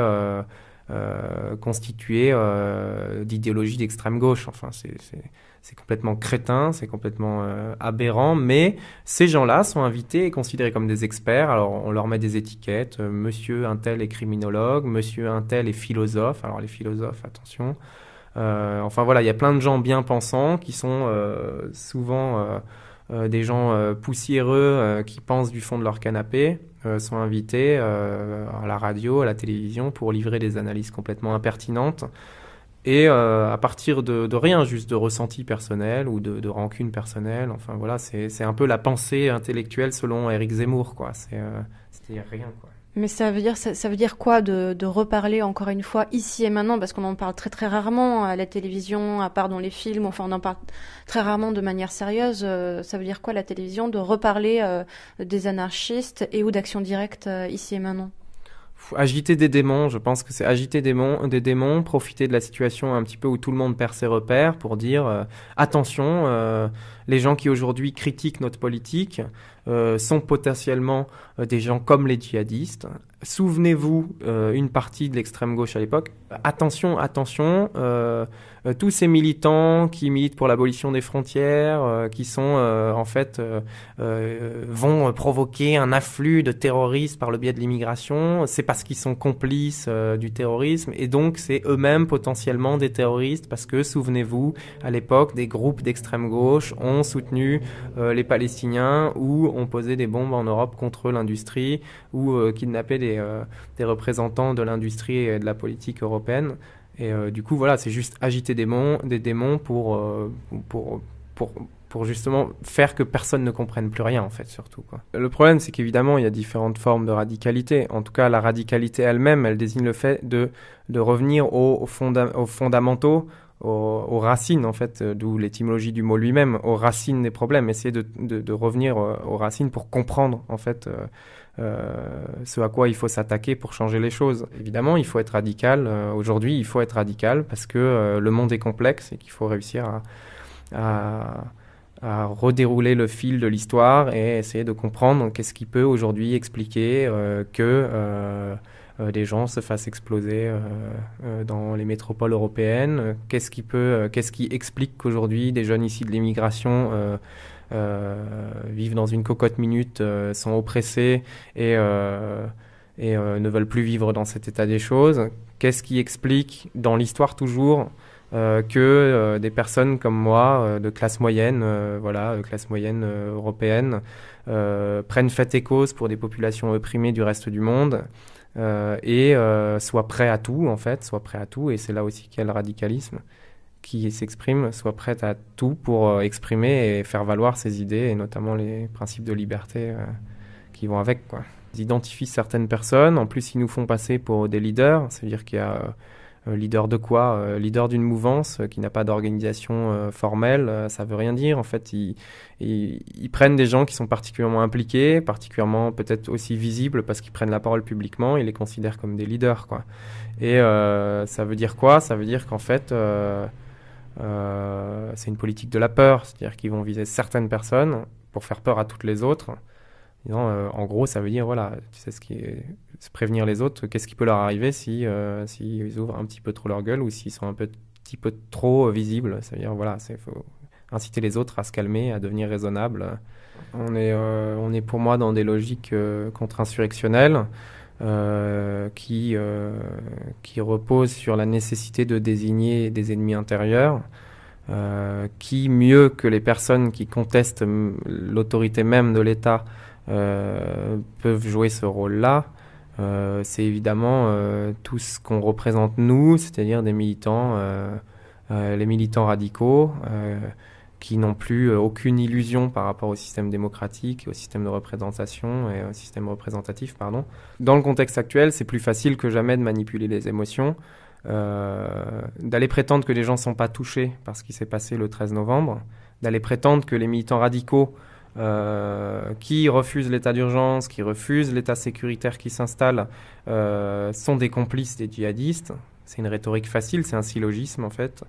constitué d'idéologie d'extrême gauche. Enfin, c'est complètement crétin, c'est complètement aberrant, mais ces gens-là sont invités et considérés comme des experts. Alors, on leur met des étiquettes. Monsieur un tel est criminologue, monsieur un tel est philosophe. Alors, les philosophes, attention. Enfin voilà, il y a plein de gens bien pensants qui sont souvent des gens poussiéreux qui pensent du fond de leur canapé, sont invités à la radio, à la télévision pour livrer des analyses complètement impertinentes et à partir de rien, juste de ressenti personnel ou de rancune personnelle. Enfin voilà, c'est un peu la pensée intellectuelle selon Éric Zemmour, quoi. C'est rien, quoi. Mais ça veut dire quoi de reparler encore une fois ici et maintenant, parce qu'on en parle très très rarement à la télévision, à part dans les films, enfin on en parle très rarement de manière sérieuse. Ça veut dire quoi la télévision, de reparler des anarchistes et ou d'actions directes ici et maintenant? Agiter des démons, je pense que c'est agiter des démons, profiter de la situation un petit peu où tout le monde perd ses repères pour dire attention, les gens qui aujourd'hui critiquent notre politique, sont potentiellement des gens comme les djihadistes. Souvenez-vous, une partie de l'extrême gauche à l'époque. Attention, tous ces militants qui militent pour l'abolition des frontières, qui sont vont provoquer un afflux de terroristes par le biais de l'immigration. C'est parce qu'ils sont complices du terrorisme et donc c'est eux-mêmes potentiellement des terroristes parce que souvenez-vous, à l'époque, des groupes d'extrême gauche ont soutenu les Palestiniens ou ont posé des bombes en Europe contre l'industrie ou kidnappé des représentants de l'industrie et de la politique européenne. Et du coup, voilà, c'est juste agiter des démons pour justement faire que personne ne comprenne plus rien, en fait, surtout, quoi. Le problème, c'est qu'évidemment, il y a différentes formes de radicalité. En tout cas, la radicalité elle-même, elle désigne le fait de revenir aux fondamentaux, aux racines, en fait, d'où l'étymologie du mot lui-même, aux racines des problèmes, essayer de revenir aux racines pour comprendre, en fait, ce à quoi il faut s'attaquer pour changer les choses. Évidemment, il faut être radical. Aujourd'hui, il faut être radical parce que le monde est complexe et qu'il faut réussir à redérouler le fil de l'histoire et essayer de comprendre qu'est-ce qui peut aujourd'hui expliquer que des gens se fassent exploser dans les métropoles européennes. Qu'est-ce qui explique qu'aujourd'hui des jeunes issus de l'immigration vivent dans une cocotte minute, sont oppressés et ne veulent plus vivre dans cet état des choses. Qu'est-ce qui explique dans l'histoire toujours que des personnes comme moi, de classe moyenne, classe moyenne européenne, prennent fait et cause pour des populations opprimées du reste du monde et soient prêts à tout, en fait, et c'est là aussi qu'il y a le radicalisme qui s'exprime, soit prête à tout pour exprimer et faire valoir ses idées, et notamment les principes de liberté qui vont avec, quoi. Ils identifient certaines personnes, en plus ils nous font passer pour des leaders, c'est-à-dire qu'il y a leader de quoi ? Leader d'une mouvance qui n'a pas d'organisation formelle, ça veut rien dire. En fait, ils prennent des gens qui sont particulièrement impliqués, particulièrement peut-être aussi visibles parce qu'ils prennent la parole publiquement, ils les considèrent comme des leaders, quoi. Et ça veut dire quoi ? Ça veut dire qu'en fait, c'est une politique de la peur, c'est-à-dire qu'ils vont viser certaines personnes pour faire peur à toutes les autres. En gros, ça veut dire, voilà, tu sais c'est prévenir les autres, qu'est-ce qui peut leur arriver si ils ouvrent un petit peu trop leur gueule ou s'ils sont un petit peu trop visibles. Ça veut dire, voilà, faut inciter les autres à se calmer, à devenir raisonnables. On est pour moi dans des logiques contre-insurrectionnelles qui reposent sur la nécessité de désigner des ennemis intérieurs qui, mieux que les personnes qui contestent l'autorité même de l'État, peuvent jouer ce rôle-là. C'est évidemment tout ce qu'on représente nous, c'est-à-dire des militants, les militants radicaux, qui n'ont plus aucune illusion par rapport au système démocratique, au système de représentation et au système représentatif, pardon. Dans le contexte actuel, c'est plus facile que jamais de manipuler les émotions, d'aller prétendre que les gens ne sont pas touchés par ce qui s'est passé le 13 novembre, d'aller prétendre que les militants radicaux qui refusent l'état d'urgence, qui refusent l'état sécuritaire qui s'installe, sont des complices des djihadistes. C'est une rhétorique facile, c'est un syllogisme en fait.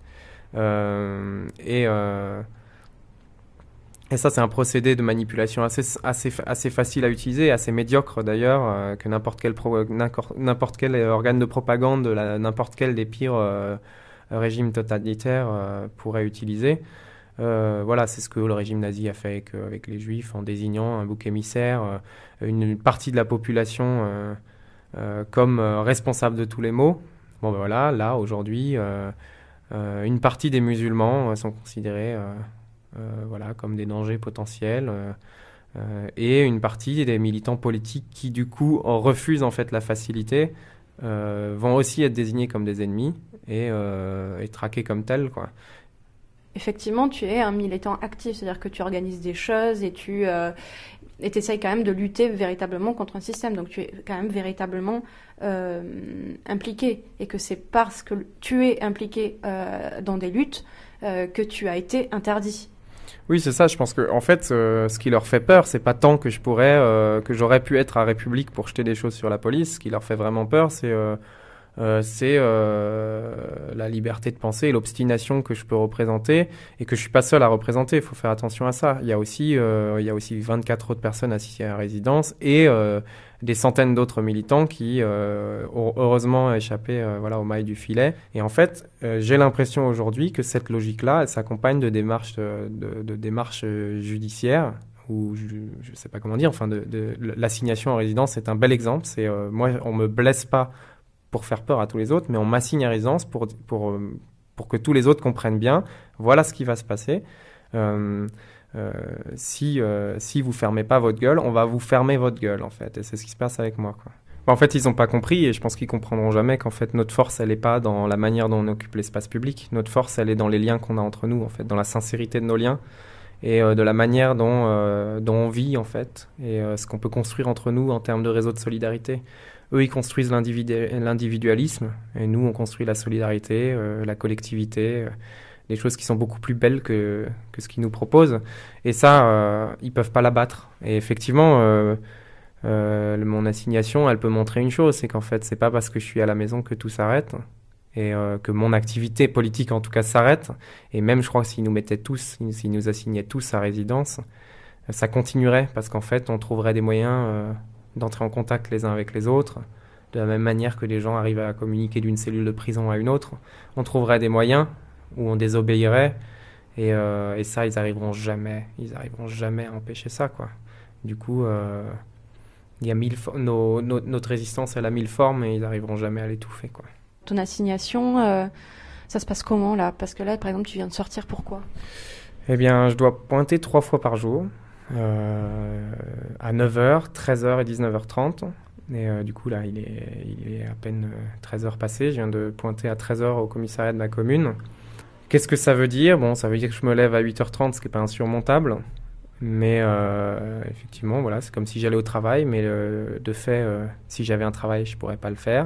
Et ça, c'est un procédé de manipulation assez facile à utiliser, assez médiocre d'ailleurs, que n'importe quel organe de propagande de n'importe quel des pires régimes totalitaires pourrait utiliser. Voilà, c'est ce que le régime nazi a fait avec les Juifs en désignant un bouc émissaire, une partie de la population comme responsable de tous les maux. Bon, ben voilà, là, aujourd'hui, une partie des musulmans sont considérés comme des dangers potentiels et une partie des militants politiques qui, du coup, refusent en fait la facilité, vont aussi être désignés comme des ennemis et traqués comme tels, quoi. Effectivement, tu es un militant actif, c'est-à-dire que tu organises des choses et tu essayes quand même de lutter véritablement contre un système. Donc tu es quand même véritablement impliqué. Et que c'est parce que tu es impliqué dans des luttes que tu as été interdit. Oui, c'est ça. Je pense que en fait, ce qui leur fait peur, c'est pas tant que j'aurais pu être à République pour jeter des choses sur la police. Ce qui leur fait vraiment peur, c'est c'est la liberté de penser et l'obstination que je peux représenter et que je suis pas seul à représenter. Il faut faire attention à ça. Il y a aussi 24 autres personnes assises à la résidence et des centaines d'autres militants qui ont heureusement échappé aux mailles du filet. Et en fait, j'ai l'impression aujourd'hui que cette logique-là, elle s'accompagne de démarches, de démarches judiciaires ou je ne sais pas comment dire. Enfin, de l'assignation en résidence, c'est un bel exemple. C'est moi, on me blesse pas pour faire peur à tous les autres, mais on m'assigne à résidence pour que tous les autres comprennent bien. Voilà ce qui va se passer. Si vous fermez pas votre gueule, on va vous fermer votre gueule, en fait. Et c'est ce qui se passe avec moi, quoi. En fait, ils n'ont pas compris, et je pense qu'ils comprendront jamais qu'en fait, notre force, elle n'est pas dans la manière dont on occupe l'espace public. Notre force, elle est dans les liens qu'on a entre nous, en fait, dans la sincérité de nos liens, et de la manière dont on vit, en fait, et ce qu'on peut construire entre nous en termes de réseau de solidarité. Eux, ils construisent l'individualisme, et nous, on construit la solidarité, la collectivité, des choses qui sont beaucoup plus belles que ce qu'ils nous proposent. Et ça, ils peuvent pas l'abattre. Et effectivement, mon assignation, elle peut montrer une chose, c'est qu'en fait, c'est pas parce que je suis à la maison que tout s'arrête, et que mon activité politique, en tout cas, s'arrête. Et même, je crois que s'ils nous assignaient tous à résidence, ça continuerait, parce qu'en fait, on trouverait des moyens d'entrer en contact les uns avec les autres, de la même manière que les gens arrivent à communiquer d'une cellule de prison à une autre. On trouverait des moyens où on désobéirait, et ça, ils arriveront jamais à empêcher ça, quoi. Du coup, il y a notre résistance, elle a 1000 formes, et ils arriveront jamais à l'étouffer, quoi. Ton assignation, ça se passe comment, là? Parce que là, par exemple, tu viens de sortir, pourquoi? Eh bien, je dois pointer 3 fois par jour, à 9h, 13h et 19h30. Et du coup, là, il est à peine 13h passées. Je viens de pointer à 13h au commissariat de ma commune. Qu'est-ce que ça veut dire? Bon, ça veut dire que je me lève à 8h30, ce qui n'est pas insurmontable. Mais effectivement, voilà, c'est comme si j'allais au travail. Mais de fait, si j'avais un travail, je ne pourrais pas le faire.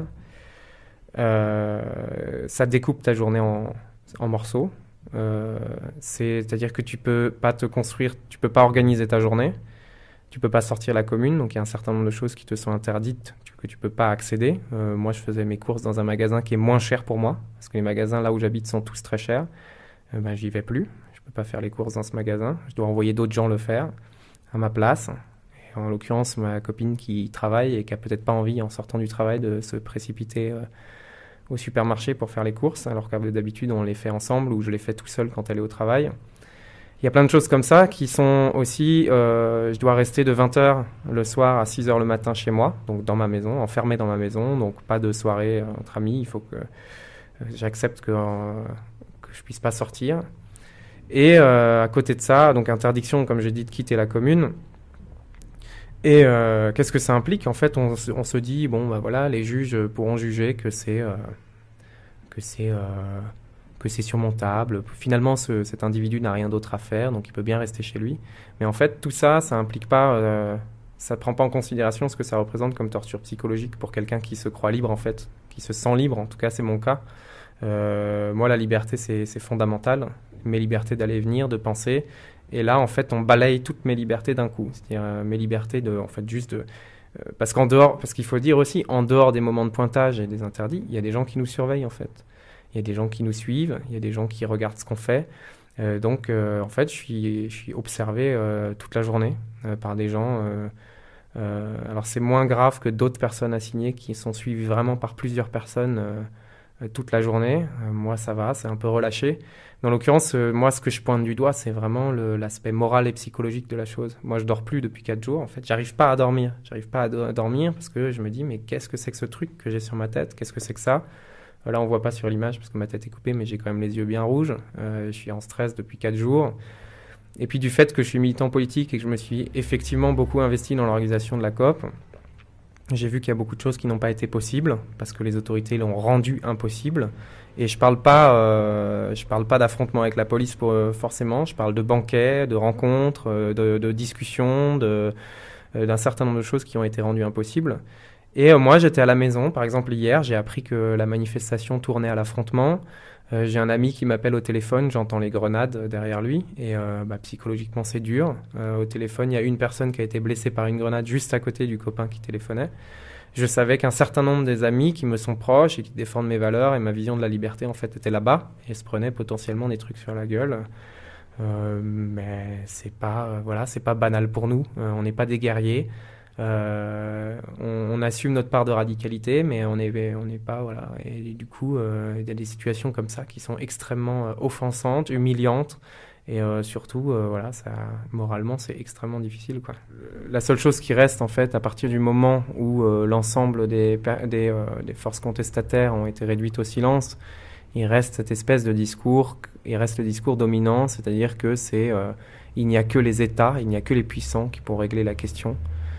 Ça découpe ta journée en morceaux. C'est-à-dire que tu peux pas te construire, tu peux pas organiser ta journée, tu peux pas sortir la commune, donc il y a un certain nombre de choses qui te sont interdites, que tu peux pas accéder. Moi, je faisais mes courses dans un magasin qui est moins cher pour moi, parce que les magasins là où j'habite sont tous très chers. J'y vais plus, je peux pas faire les courses dans ce magasin, je dois envoyer d'autres gens le faire à ma place. Et en l'occurrence, ma copine qui travaille et qui a peut-être pas envie, en sortant du travail, de se précipiter au supermarché pour faire les courses, alors que d'habitude on les fait ensemble ou je les fais tout seul quand elle est au travail. Il y a plein de choses comme ça qui sont aussi, je dois rester de 20h le soir à 6h le matin chez moi, donc dans ma maison, enfermé dans ma maison, donc pas de soirée entre amis, il faut que j'accepte que je puisse pas sortir. Et à côté de ça, donc interdiction, comme j'ai dit, de quitter la commune. Et qu'est-ce que ça implique? En fait, on se dit, bon, bah voilà, les juges pourront juger que c'est surmontable. Finalement, cet individu n'a rien d'autre à faire, donc il peut bien rester chez lui. Mais en fait, tout ça, ça implique pas, ça prend pas en considération ce que ça représente comme torture psychologique pour quelqu'un qui se croit libre, en fait, qui se sent libre. En tout cas, c'est mon cas. Moi, la liberté, c'est fondamental. Mes libertés d'aller et venir, de penser. Et là, en fait, on balaye toutes mes libertés d'un coup. C'est-à-dire mes libertés parce qu'il faut dire aussi, en dehors des moments de pointage et des interdits, il y a des gens qui nous surveillent, en fait. Il y a des gens qui nous suivent, il y a des gens qui regardent ce qu'on fait. Donc, en fait, je suis observé toute la journée par des gens. Alors, c'est moins grave que d'autres personnes assignées qui sont suivies vraiment par plusieurs personnes toute la journée. Moi, ça va, c'est un peu relâché. Dans l'occurrence, moi, ce que je pointe du doigt, c'est vraiment l'aspect moral et psychologique de la chose. Moi, je dors plus depuis 4 jours. En fait, j'arrive pas à dormir. J'arrive pas à dormir parce que je me dis, mais qu'est-ce que c'est que ce truc que j'ai sur ma tête? Qu'est-ce que c'est que ça? Là, on voit pas sur l'image parce que ma tête est coupée, mais j'ai quand même les yeux bien rouges. Je suis en stress depuis 4 jours. Et puis, du fait que je suis militant politique et que je me suis effectivement beaucoup investi dans l'organisation de la COP, j'ai vu qu'il y a beaucoup de choses qui n'ont pas été possibles parce que les autorités l'ont rendu impossible. Et je parle pas d'affrontement avec la police forcément. Je parle de banquets, de rencontres, de discussions, d'un certain nombre de choses qui ont été rendues impossibles. Et moi, j'étais à la maison. Par exemple, hier, j'ai appris que la manifestation tournait à l'affrontement. J'ai un ami qui m'appelle au téléphone, j'entends les grenades derrière lui. Et psychologiquement, c'est dur. Au téléphone, il y a une personne qui a été blessée par une grenade juste à côté du copain qui téléphonait. je savais qu'un certain nombre des amis qui me sont proches et qui défendent mes valeurs et ma vision de la liberté en fait étaient là-bas et se prenaient potentiellement des trucs sur la gueule. Mais c'est pas c'est pas banal pour nous. On n'est pas des guerriers. On assume notre part de radicalité, mais on n'est pas Et du coup, il y a des situations comme ça qui sont extrêmement offensantes, humiliantes. Et surtout, ça, moralement, c'est extrêmement difficile, quoi. La seule chose qui reste, en fait, à partir du moment où l'ensemble des forces contestataires ont été réduites au silence, il reste cette espèce de discours, il reste le discours dominant, c'est-à-dire que il n'y a que les États, il n'y a que les puissants qui pourront régler la question.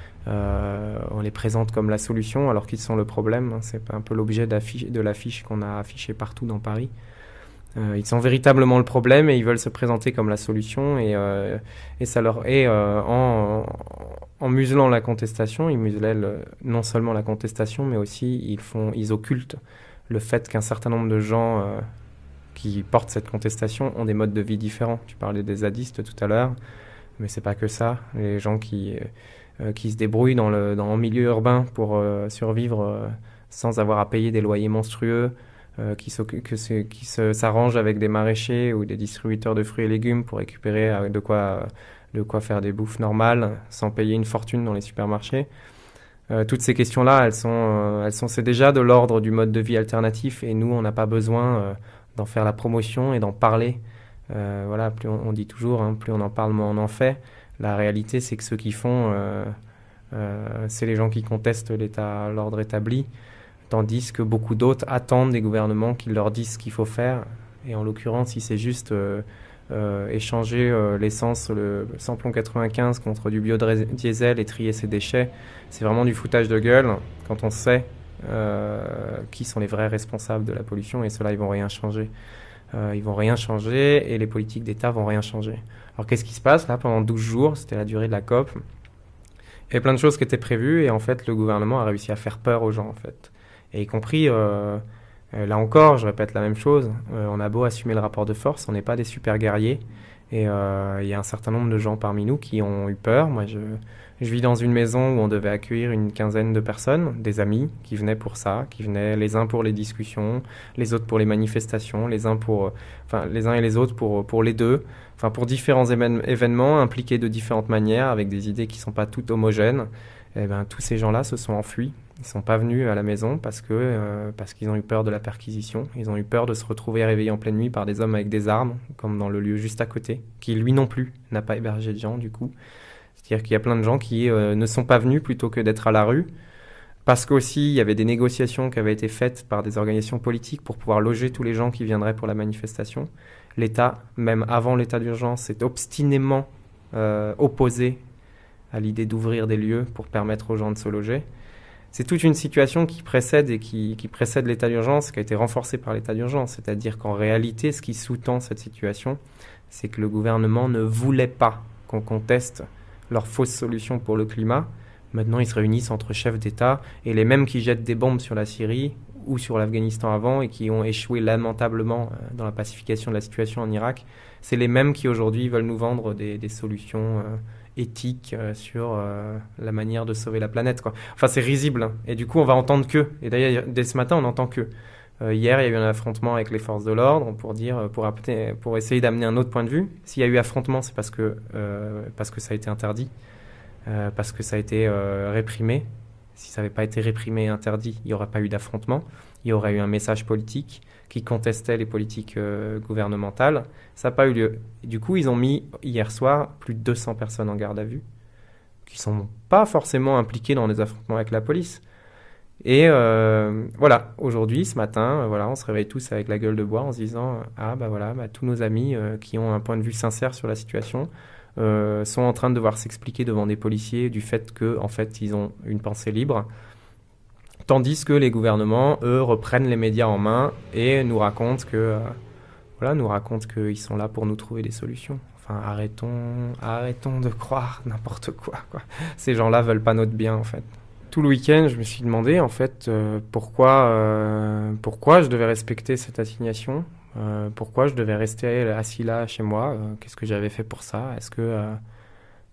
On les présente comme la solution, alors qu'ils sont le problème. C'est un peu l'objet de l'affiche qu'on a affichée partout dans Paris. Ils sont véritablement le problème et ils veulent se présenter comme la solution et ça leur est en muselant la contestation, ils muselaient non seulement la contestation mais aussi ils occultent le fait qu'un certain nombre de gens qui portent cette contestation ont des modes de vie différents. Tu parlais des zadistes tout à l'heure, mais c'est pas que ça. Les gens qui se débrouillent dans le milieu urbain pour survivre sans avoir à payer des loyers monstrueux, qui s'arrangent avec des maraîchers ou des distributeurs de fruits et légumes pour récupérer de quoi faire des bouffes normales sans payer une fortune dans les supermarchés. Toutes ces questions-là, c'est déjà de l'ordre du mode de vie alternatif et nous, on n'a pas besoin d'en faire la promotion et d'en parler. Plus on dit toujours, plus on en parle, moins on en fait. La réalité, c'est que ceux qui font, c'est les gens qui contestent l'ordre établi. Tandis que beaucoup d'autres attendent des gouvernements qui leur disent ce qu'il faut faire. Et en l'occurrence, si c'est juste échanger l'essence, le samplon 95 contre du biodiesel et trier ses déchets, c'est vraiment du foutage de gueule quand on sait qui sont les vrais responsables de la pollution. Et ceux-là, ils vont rien changer. Ils vont rien changer et les politiques d'État vont rien changer. Alors qu'est-ce qui se passe là pendant 12 jours? C'était la durée de la COP. Il y avait plein de choses qui étaient prévues et en fait, le gouvernement a réussi à faire peur aux gens en fait. Et y compris, là encore, je répète la même chose, on a beau assumer le rapport de force, on n'est pas des super guerriers. Et il y a un certain nombre de gens parmi nous qui ont eu peur. Moi, je vis dans une maison où on devait accueillir une quinzaine de personnes, des amis qui venaient pour ça, qui venaient les uns pour les discussions, les autres pour les manifestations, les uns et les autres pour les deux. Enfin, pour différents événements impliqués de différentes manières, avec des idées qui ne sont pas toutes homogènes. Et tous ces gens-là se sont enfuis. Ils ne sont pas venus à la maison parce qu'ils ont eu peur de la perquisition. Ils ont eu peur de se retrouver réveillés en pleine nuit par des hommes avec des armes, comme dans le lieu juste à côté, qui lui non plus n'a pas hébergé de gens du coup. C'est-à-dire qu'il y a plein de gens qui ne sont pas venus plutôt que d'être à la rue, parce qu'aussi il y avait des négociations qui avaient été faites par des organisations politiques pour pouvoir loger tous les gens qui viendraient pour la manifestation. L'État, même avant l'état d'urgence, s'est obstinément opposé à l'idée d'ouvrir des lieux pour permettre aux gens de se loger. C'est toute une situation qui précède l'état d'urgence, qui a été renforcée par l'état d'urgence. C'est-à-dire qu'en réalité, ce qui sous-tend cette situation, c'est que le gouvernement ne voulait pas qu'on conteste leurs fausses solutions pour le climat. Maintenant, ils se réunissent entre chefs d'État et les mêmes qui jettent des bombes sur la Syrie ou sur l'Afghanistan avant et qui ont échoué lamentablement dans la pacification de la situation en Irak, c'est les mêmes qui aujourd'hui veulent nous vendre des solutions éthique sur la manière de sauver la planète, quoi. Enfin, c'est risible, hein. Et du coup, on va entendre que. Et d'ailleurs, dès ce matin, on n'entend que. Hier, il y a eu un affrontement avec les forces de l'ordre pour essayer d'amener un autre point de vue. S'il y a eu affrontement, c'est parce que ça a été interdit, parce que ça a été réprimé. Si ça n'avait pas été réprimé et interdit, il n'y aurait pas eu d'affrontement. Il y aurait eu un message politique qui contestait les politiques gouvernementales. Ça n'a pas eu lieu. Et du coup, ils ont mis hier soir plus de 200 personnes en garde à vue qui ne sont pas forcément impliquées dans des affrontements avec la police. Et aujourd'hui, ce matin, on se réveille tous avec la gueule de bois en se disant tous nos amis qui ont un point de vue sincère sur la situation sont en train de devoir s'expliquer devant des policiers du fait qu'en fait, ils ont une pensée libre. Tandis que les gouvernements, eux, reprennent les médias en main et nous racontent qu'ils sont là pour nous trouver des solutions. Enfin, arrêtons de croire n'importe quoi. Ces gens-là veulent pas notre bien, en fait. Tout le week-end, je me suis demandé, en fait, pourquoi je devais respecter cette assignation, pourquoi je devais rester assis là chez moi, qu'est-ce que j'avais fait pour ça, est-ce que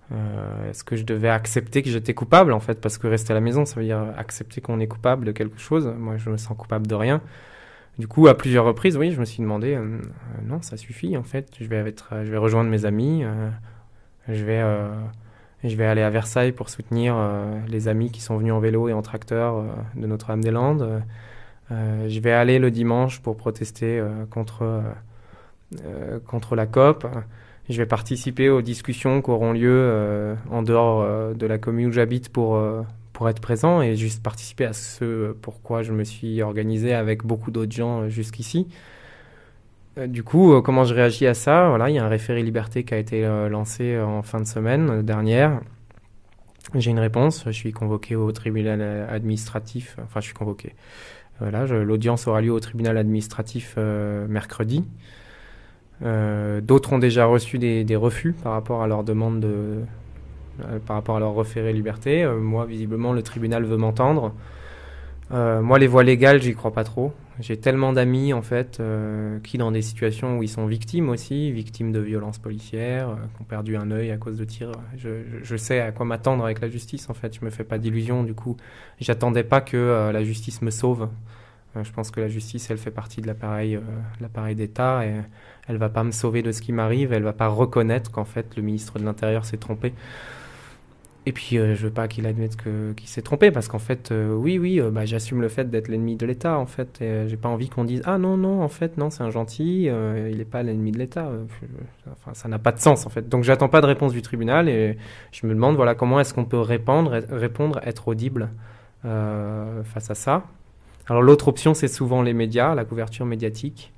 Est-ce que je devais accepter que j'étais coupable, en fait, parce que rester à la maison, ça veut dire accepter qu'on est coupable de quelque chose. Moi, je me sens coupable de rien. Du coup, à plusieurs reprises, oui, je me suis demandé, non, ça suffit, en fait. Je vais rejoindre mes amis. Je vais aller à Versailles pour soutenir les amis qui sont venus en vélo et en tracteur de Notre-Dame-des-Landes. Je vais aller le dimanche pour protester contre la COP. Je vais participer aux discussions qui auront lieu en dehors de la commune où j'habite pour être présent et juste participer à ce pourquoi je me suis organisé avec beaucoup d'autres gens jusqu'ici. Du coup, comment je réagis à ça ? Voilà, il y a un référé liberté qui a été lancé en fin de semaine dernière. J'ai une réponse, je suis convoqué au tribunal administratif. Enfin, je suis convoqué. Voilà, l'audience aura lieu au tribunal administratif mercredi. D'autres ont déjà reçu des refus par rapport à leur demande par rapport à leur référé liberté. Moi, visiblement, le tribunal veut m'entendre. Moi, les voies légales, j'y crois pas trop. J'ai tellement d'amis, en fait, qui, dans des situations où ils sont victimes aussi, victimes de violences policières, qui ont perdu un œil à cause de tirs. Je sais à quoi m'attendre avec la justice, en fait. Je me fais pas d'illusions, du coup. J'attendais pas que la justice me sauve. Je pense que la justice, elle fait partie de l'appareil d'État et elle va pas me sauver de ce qui m'arrive. Elle va pas reconnaître qu'en fait, le ministre de l'Intérieur s'est trompé. Et puis, je veux pas qu'il admette qu'il s'est trompé, parce qu'en fait, j'assume le fait d'être l'ennemi de l'État, en fait. Et j'ai pas envie qu'on dise « Ah non, en fait, non, c'est un gentil, il est pas l'ennemi de l'État. » Enfin, ça n'a pas de sens, en fait. Donc, j'attends pas de réponse du tribunal et je me demande, voilà, comment est-ce qu'on peut répondre, être audible face à ça. Alors, l'autre option, c'est souvent les médias, la couverture médiatique.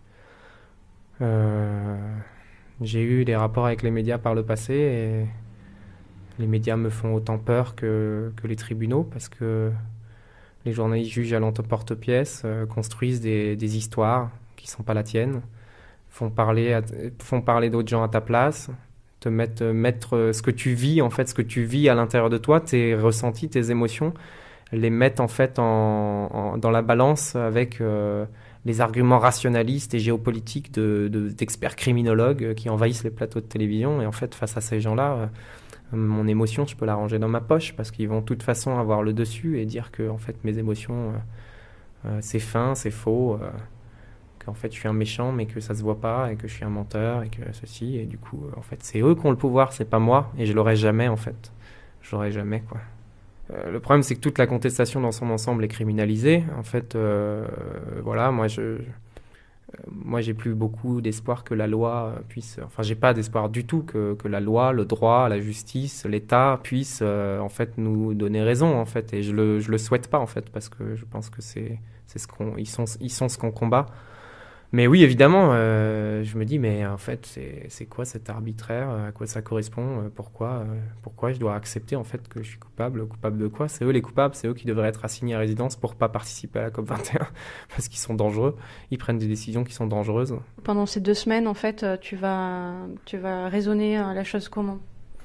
J'ai eu des rapports avec les médias par le passé et les médias me font autant peur que les tribunaux, parce que les journalistes jugent à l'emporte-pièce, construisent des histoires qui ne sont pas la tienne, font parler d'autres gens à ta place, te mettre ce que tu vis, en fait, ce que tu vis à l'intérieur de toi, tes ressentis, tes émotions, les mettre en fait dans la balance avec les arguments rationalistes et géopolitiques d'experts criminologues qui envahissent les plateaux de télévision. Et en fait, face à ces gens-là, mon émotion, je peux la ranger dans ma poche, parce qu'ils vont de toute façon avoir le dessus et dire que en fait, mes émotions, c'est fin, c'est faux, qu'en fait, je suis un méchant, mais que ça se voit pas, et que je suis un menteur, et que ceci. Et du coup, en fait, c'est eux qui ont le pouvoir, c'est pas moi, et je l'aurai jamais, en fait. Je l'aurai jamais, quoi. Le problème, c'est que toute la contestation dans son ensemble est criminalisée. En fait, voilà, moi, j'ai plus beaucoup d'espoir que la loi puisse... Enfin, j'ai pas d'espoir du tout que la loi, le droit, la justice, l'État puisse, en fait, nous donner raison, en fait. Et je le souhaite pas, en fait, parce que je pense que ils sont ce qu'on combat. Mais oui, évidemment, je me dis, mais en fait, c'est quoi cet arbitraire ? À quoi ça correspond ? Pourquoi je dois accepter, en fait, que je suis coupable ? Coupable de quoi ? C'est eux les coupables, c'est eux qui devraient être assignés à résidence pour pas participer à la COP21, parce qu'ils sont dangereux, ils prennent des décisions qui sont dangereuses. Pendant ces 2 semaines, en fait, tu vas raisonner la chose comment ?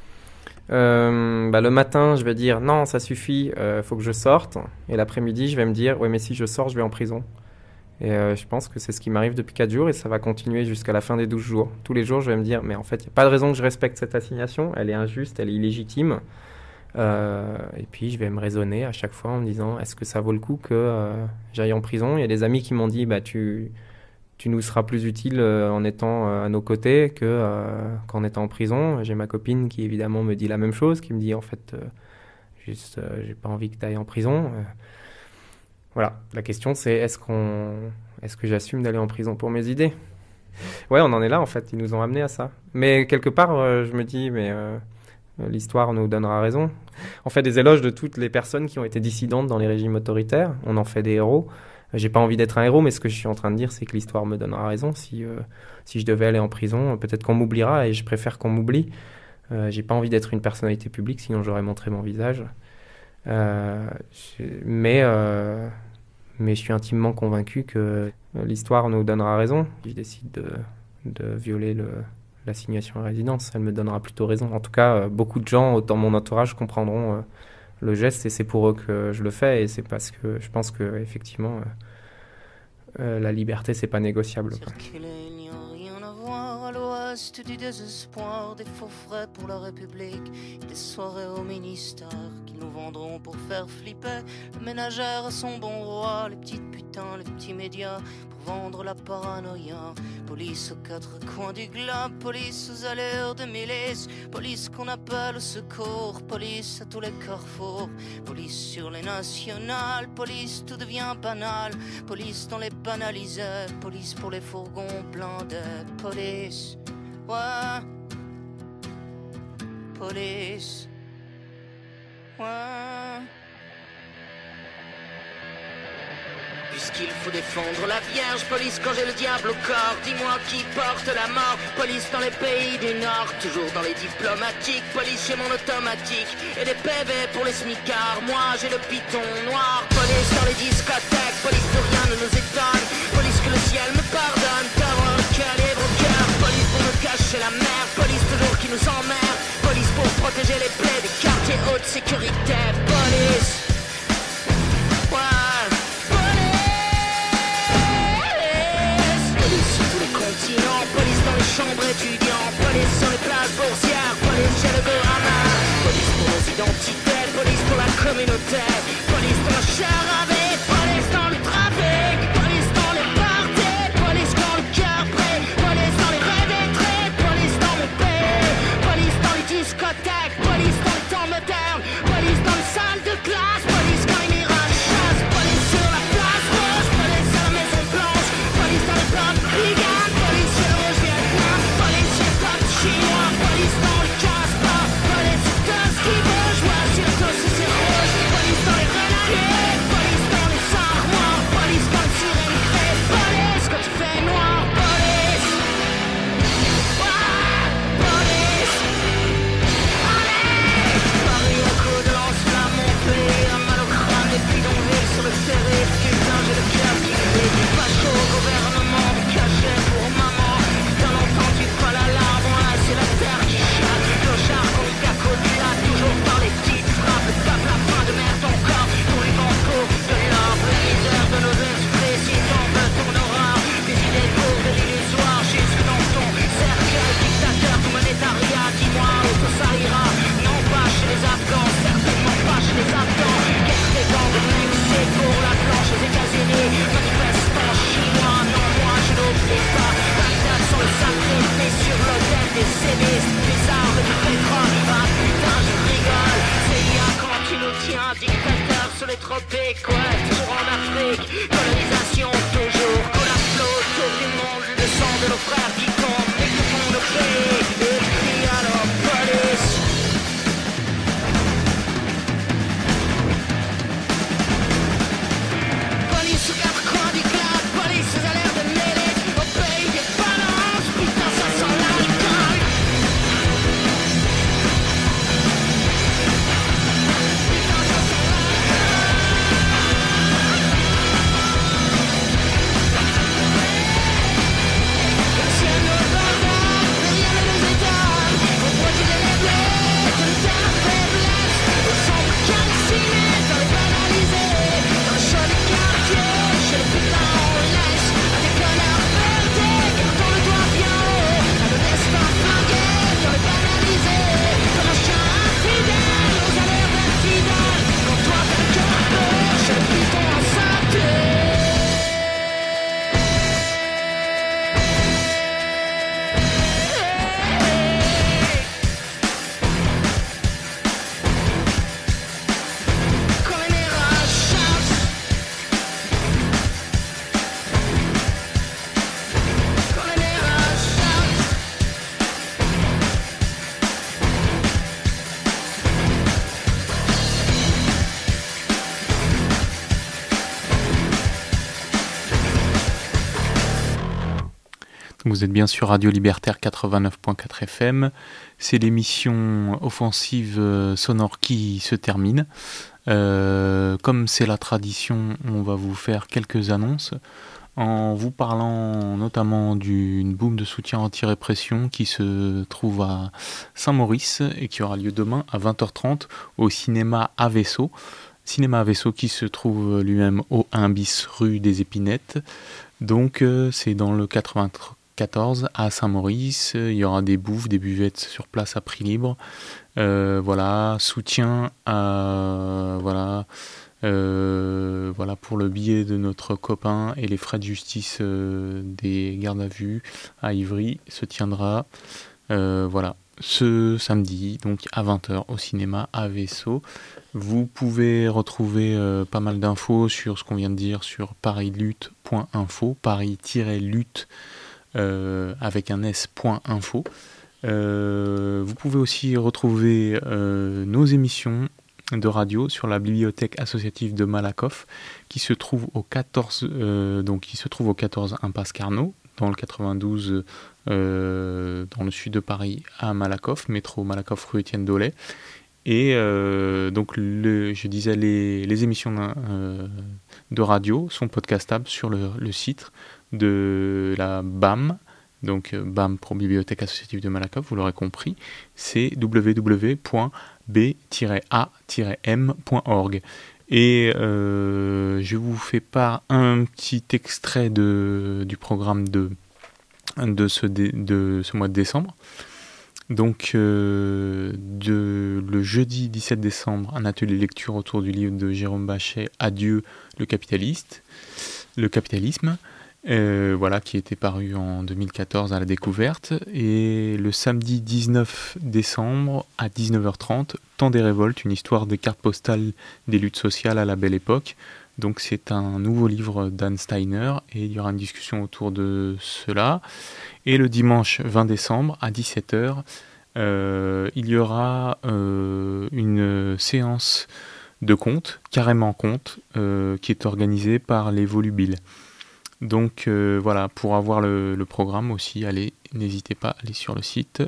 Le matin, je vais dire, non, ça suffit, faut que je sorte. Et l'après-midi, je vais me dire, ouais, mais si je sors, je vais en prison. Et je pense que c'est ce qui m'arrive depuis 4 jours et ça va continuer jusqu'à la fin des 12 jours. Tous les jours, je vais me dire, mais en fait, il n'y a pas de raison que je respecte cette assignation. Elle est injuste, elle est illégitime. Et puis, je vais me raisonner à chaque fois en me disant, est-ce que ça vaut le coup que j'aille en prison ? Il y a des amis qui m'ont dit, tu nous seras plus utile en étant à nos côtés qu'en étant en prison. J'ai ma copine qui, évidemment, me dit la même chose, qui me dit, en fait, j'ai pas envie que tu ailles en prison. Voilà, la question c'est est-ce que j'assume d'aller en prison pour mes idées ? Ouais, on en est là en fait, ils nous ont amenés à ça. Mais quelque part, je me dis, mais l'histoire nous donnera raison. On fait des éloges de toutes les personnes qui ont été dissidentes dans les régimes autoritaires, on en fait des héros. J'ai pas envie d'être un héros, mais ce que je suis en train de dire, c'est que l'histoire me donnera raison. Si je devais aller en prison, peut-être qu'on m'oubliera et je préfère qu'on m'oublie. J'ai pas envie d'être une personnalité publique, sinon j'aurais montré mon visage. Mais je suis intimement convaincu que l'histoire nous donnera raison. Si je décide de violer l'assignation à résidence, elle me donnera plutôt raison. En tout cas, beaucoup de gens dans mon entourage comprendront le geste et c'est pour eux que je le fais et c'est parce que je pense que effectivement la liberté c'est pas négociable. Circuler, rien à voir à l'ouest. reste du désespoir, des faux frais pour la République, des soirées au ministère qu'ils nous vendront pour faire flipper. Le ménagère à son bon roi, les petites putains, les petits médias pour vendre la paranoïa. Police aux quatre coins du globe, police aux allures de milice, police qu'on appelle au secours, police à tous les carrefours, police sur les nationales, police tout devient banal, police dans les banalisés, police pour les fourgons blindés, police, ouais, police, ouais. Puisqu'il faut défendre la Vierge, police quand j'ai le diable au corps, dis-moi qui porte la mort, police dans les pays du Nord, toujours dans les diplomatiques, police chez mon automatique, et des PV pour les smicards, moi j'ai le piton noir, police dans les discothèques, police de rien ne nous étonne, police que le ciel me pardonne, d'avoir le calibre au cœur, police pour me cacher la mer, police toujours qui nous emmerde, police pour protéger les plaies des quartiers haute sécurité, police, ouais. Police dans les chambres étudiants, police sur les places boursières, police chez le Gorama, police pour nos identités, police pour la communauté, police dans la charabée, police dans le trafic, police dans les parties, police quand le cœur brille, police dans les rêves étrés, police dans mon pays, police dans les discothèques, police dans les temps modernes, police dans les salles de classe, police quand les mirages chassent, police sur la place rose, police à la Maison Blanche, police dans les pubs vegan. Chinois, police dans le casse-pas, police sur tout ce qui bouge, voiture tous c'est rouge, police dans les renards, police dans les armoires, police dans le sérénité, police quand tu fais noir, police, ouais, police, allez, Paris au coup de lance-flamme, mon pays, un mal au crâne, des bidonvilles sur le périph', putain j'ai le cœur qui brille, du facho au gouvernement, du cachet pour maman, putain n'entends-tu pas l'alarme? C'est la terre qui chatte, clochard contre Cacodia, toujours par les petites frappes, le peuple la fin de merde encore, pour les bancos de l'or, la misère de nos esprits, si t'en veux ton horreur, des idées pour de l'illusoire, jusque dans ton cercueil, dictateur, humanitaria, dis-moi où tout ça ira, non pas chez les Afghans, certainement pas chez les Afghans, guerre des gangs de Mexique pour la planche aux États-Unis, manifestants chinois, non moi je n'oublie pas, Bagdad sur le sacrifice sur l'autel des sévices, des armes du pétrole, ah putain je rigole, CIA quand tu nous tiens, dictateur sur les tropiques, ouais, toujours en Afrique, colonisation toujours, cola flot, autour du monde, le sang de nos frères qui comptent, mais que font nos pays, et crie alors police. Police aux quatre coins du globe, police aux alertes de mêlée, au pays des balances, putain ça sent l'alcool. Putain ça sent le ciel nous pardonne, mais rien ne nous étonne, pour protéger les blés, de ta faiblesse, au centre calciné, dans les banalisés, dans le chaud des quartiers, chez les putains on laisse, à des connards perdés, gardons le doigt bien haut, à nos destins flingués, dans les banalisés, comme un chien infidèle, aux allures d'infidèles, quand toi t'as le cœur peur, chez les putons en santé. Quand les mirages chassent, quand les mirages chassent. Vous êtes bien sur Radio Libertaire 89.4 FM. C'est l'émission offensive sonore qui se termine. Comme c'est la tradition, on va vous faire quelques annonces en vous parlant notamment d'une boum de soutien anti-répression qui se trouve à Saint-Maurice et qui aura lieu demain à 20h30 au cinéma Avesso. Cinéma Avesso qui se trouve lui-même au 1 bis rue des Épinettes. Donc c'est dans le 14 à Saint-Maurice. Il y aura des bouffes, des buvettes sur place à prix libre. Voilà, soutien à... Voilà pour le billet de notre copain et les frais de justice des gardes à vue à Ivry se tiendra ce samedi, donc à 20h au cinéma à Vaisseau. Vous pouvez retrouver pas mal d'infos sur ce qu'on vient de dire sur parislutte.info, paris-lutte avec un s.info. Vous pouvez aussi retrouver nos émissions de radio sur la bibliothèque associative de Malakoff qui se trouve au 14 impasse Carnot dans le 92 dans le sud de Paris à Malakoff, métro Malakoff rue Étienne Dollet. Et donc je disais les émissions de radio sont podcastables sur le site de la BAM. Donc BAM pour Bibliothèque Associative de Malakoff, vous l'aurez compris, c'est www.b-a-m.org. Et je vous fais part un petit extrait du programme de ce mois de décembre. Donc le jeudi 17 décembre, un atelier lecture autour du livre de Jérôme Bachet, Adieu le capitalisme. Qui était paru en 2014 à la Découverte. Et le samedi 19 décembre à 19h30, Temps des révoltes, une histoire des cartes postales des luttes sociales à la Belle Époque. Donc c'est un nouveau livre d'Anne Steiner et il y aura une discussion autour de cela. Et le dimanche 20 décembre à 17h, il y aura une séance de contes, carrément contes, qui est organisée par les Volubiles. Donc pour avoir le programme aussi, n'hésitez pas à aller sur le site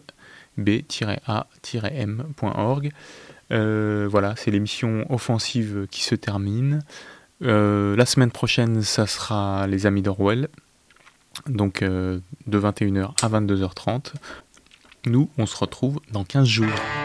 b-a-m.org. C'est l'émission offensive qui se termine. La semaine prochaine, ça sera les Amis d'Orwell, donc de 21h à 22h30. Nous, on se retrouve dans 15 jours.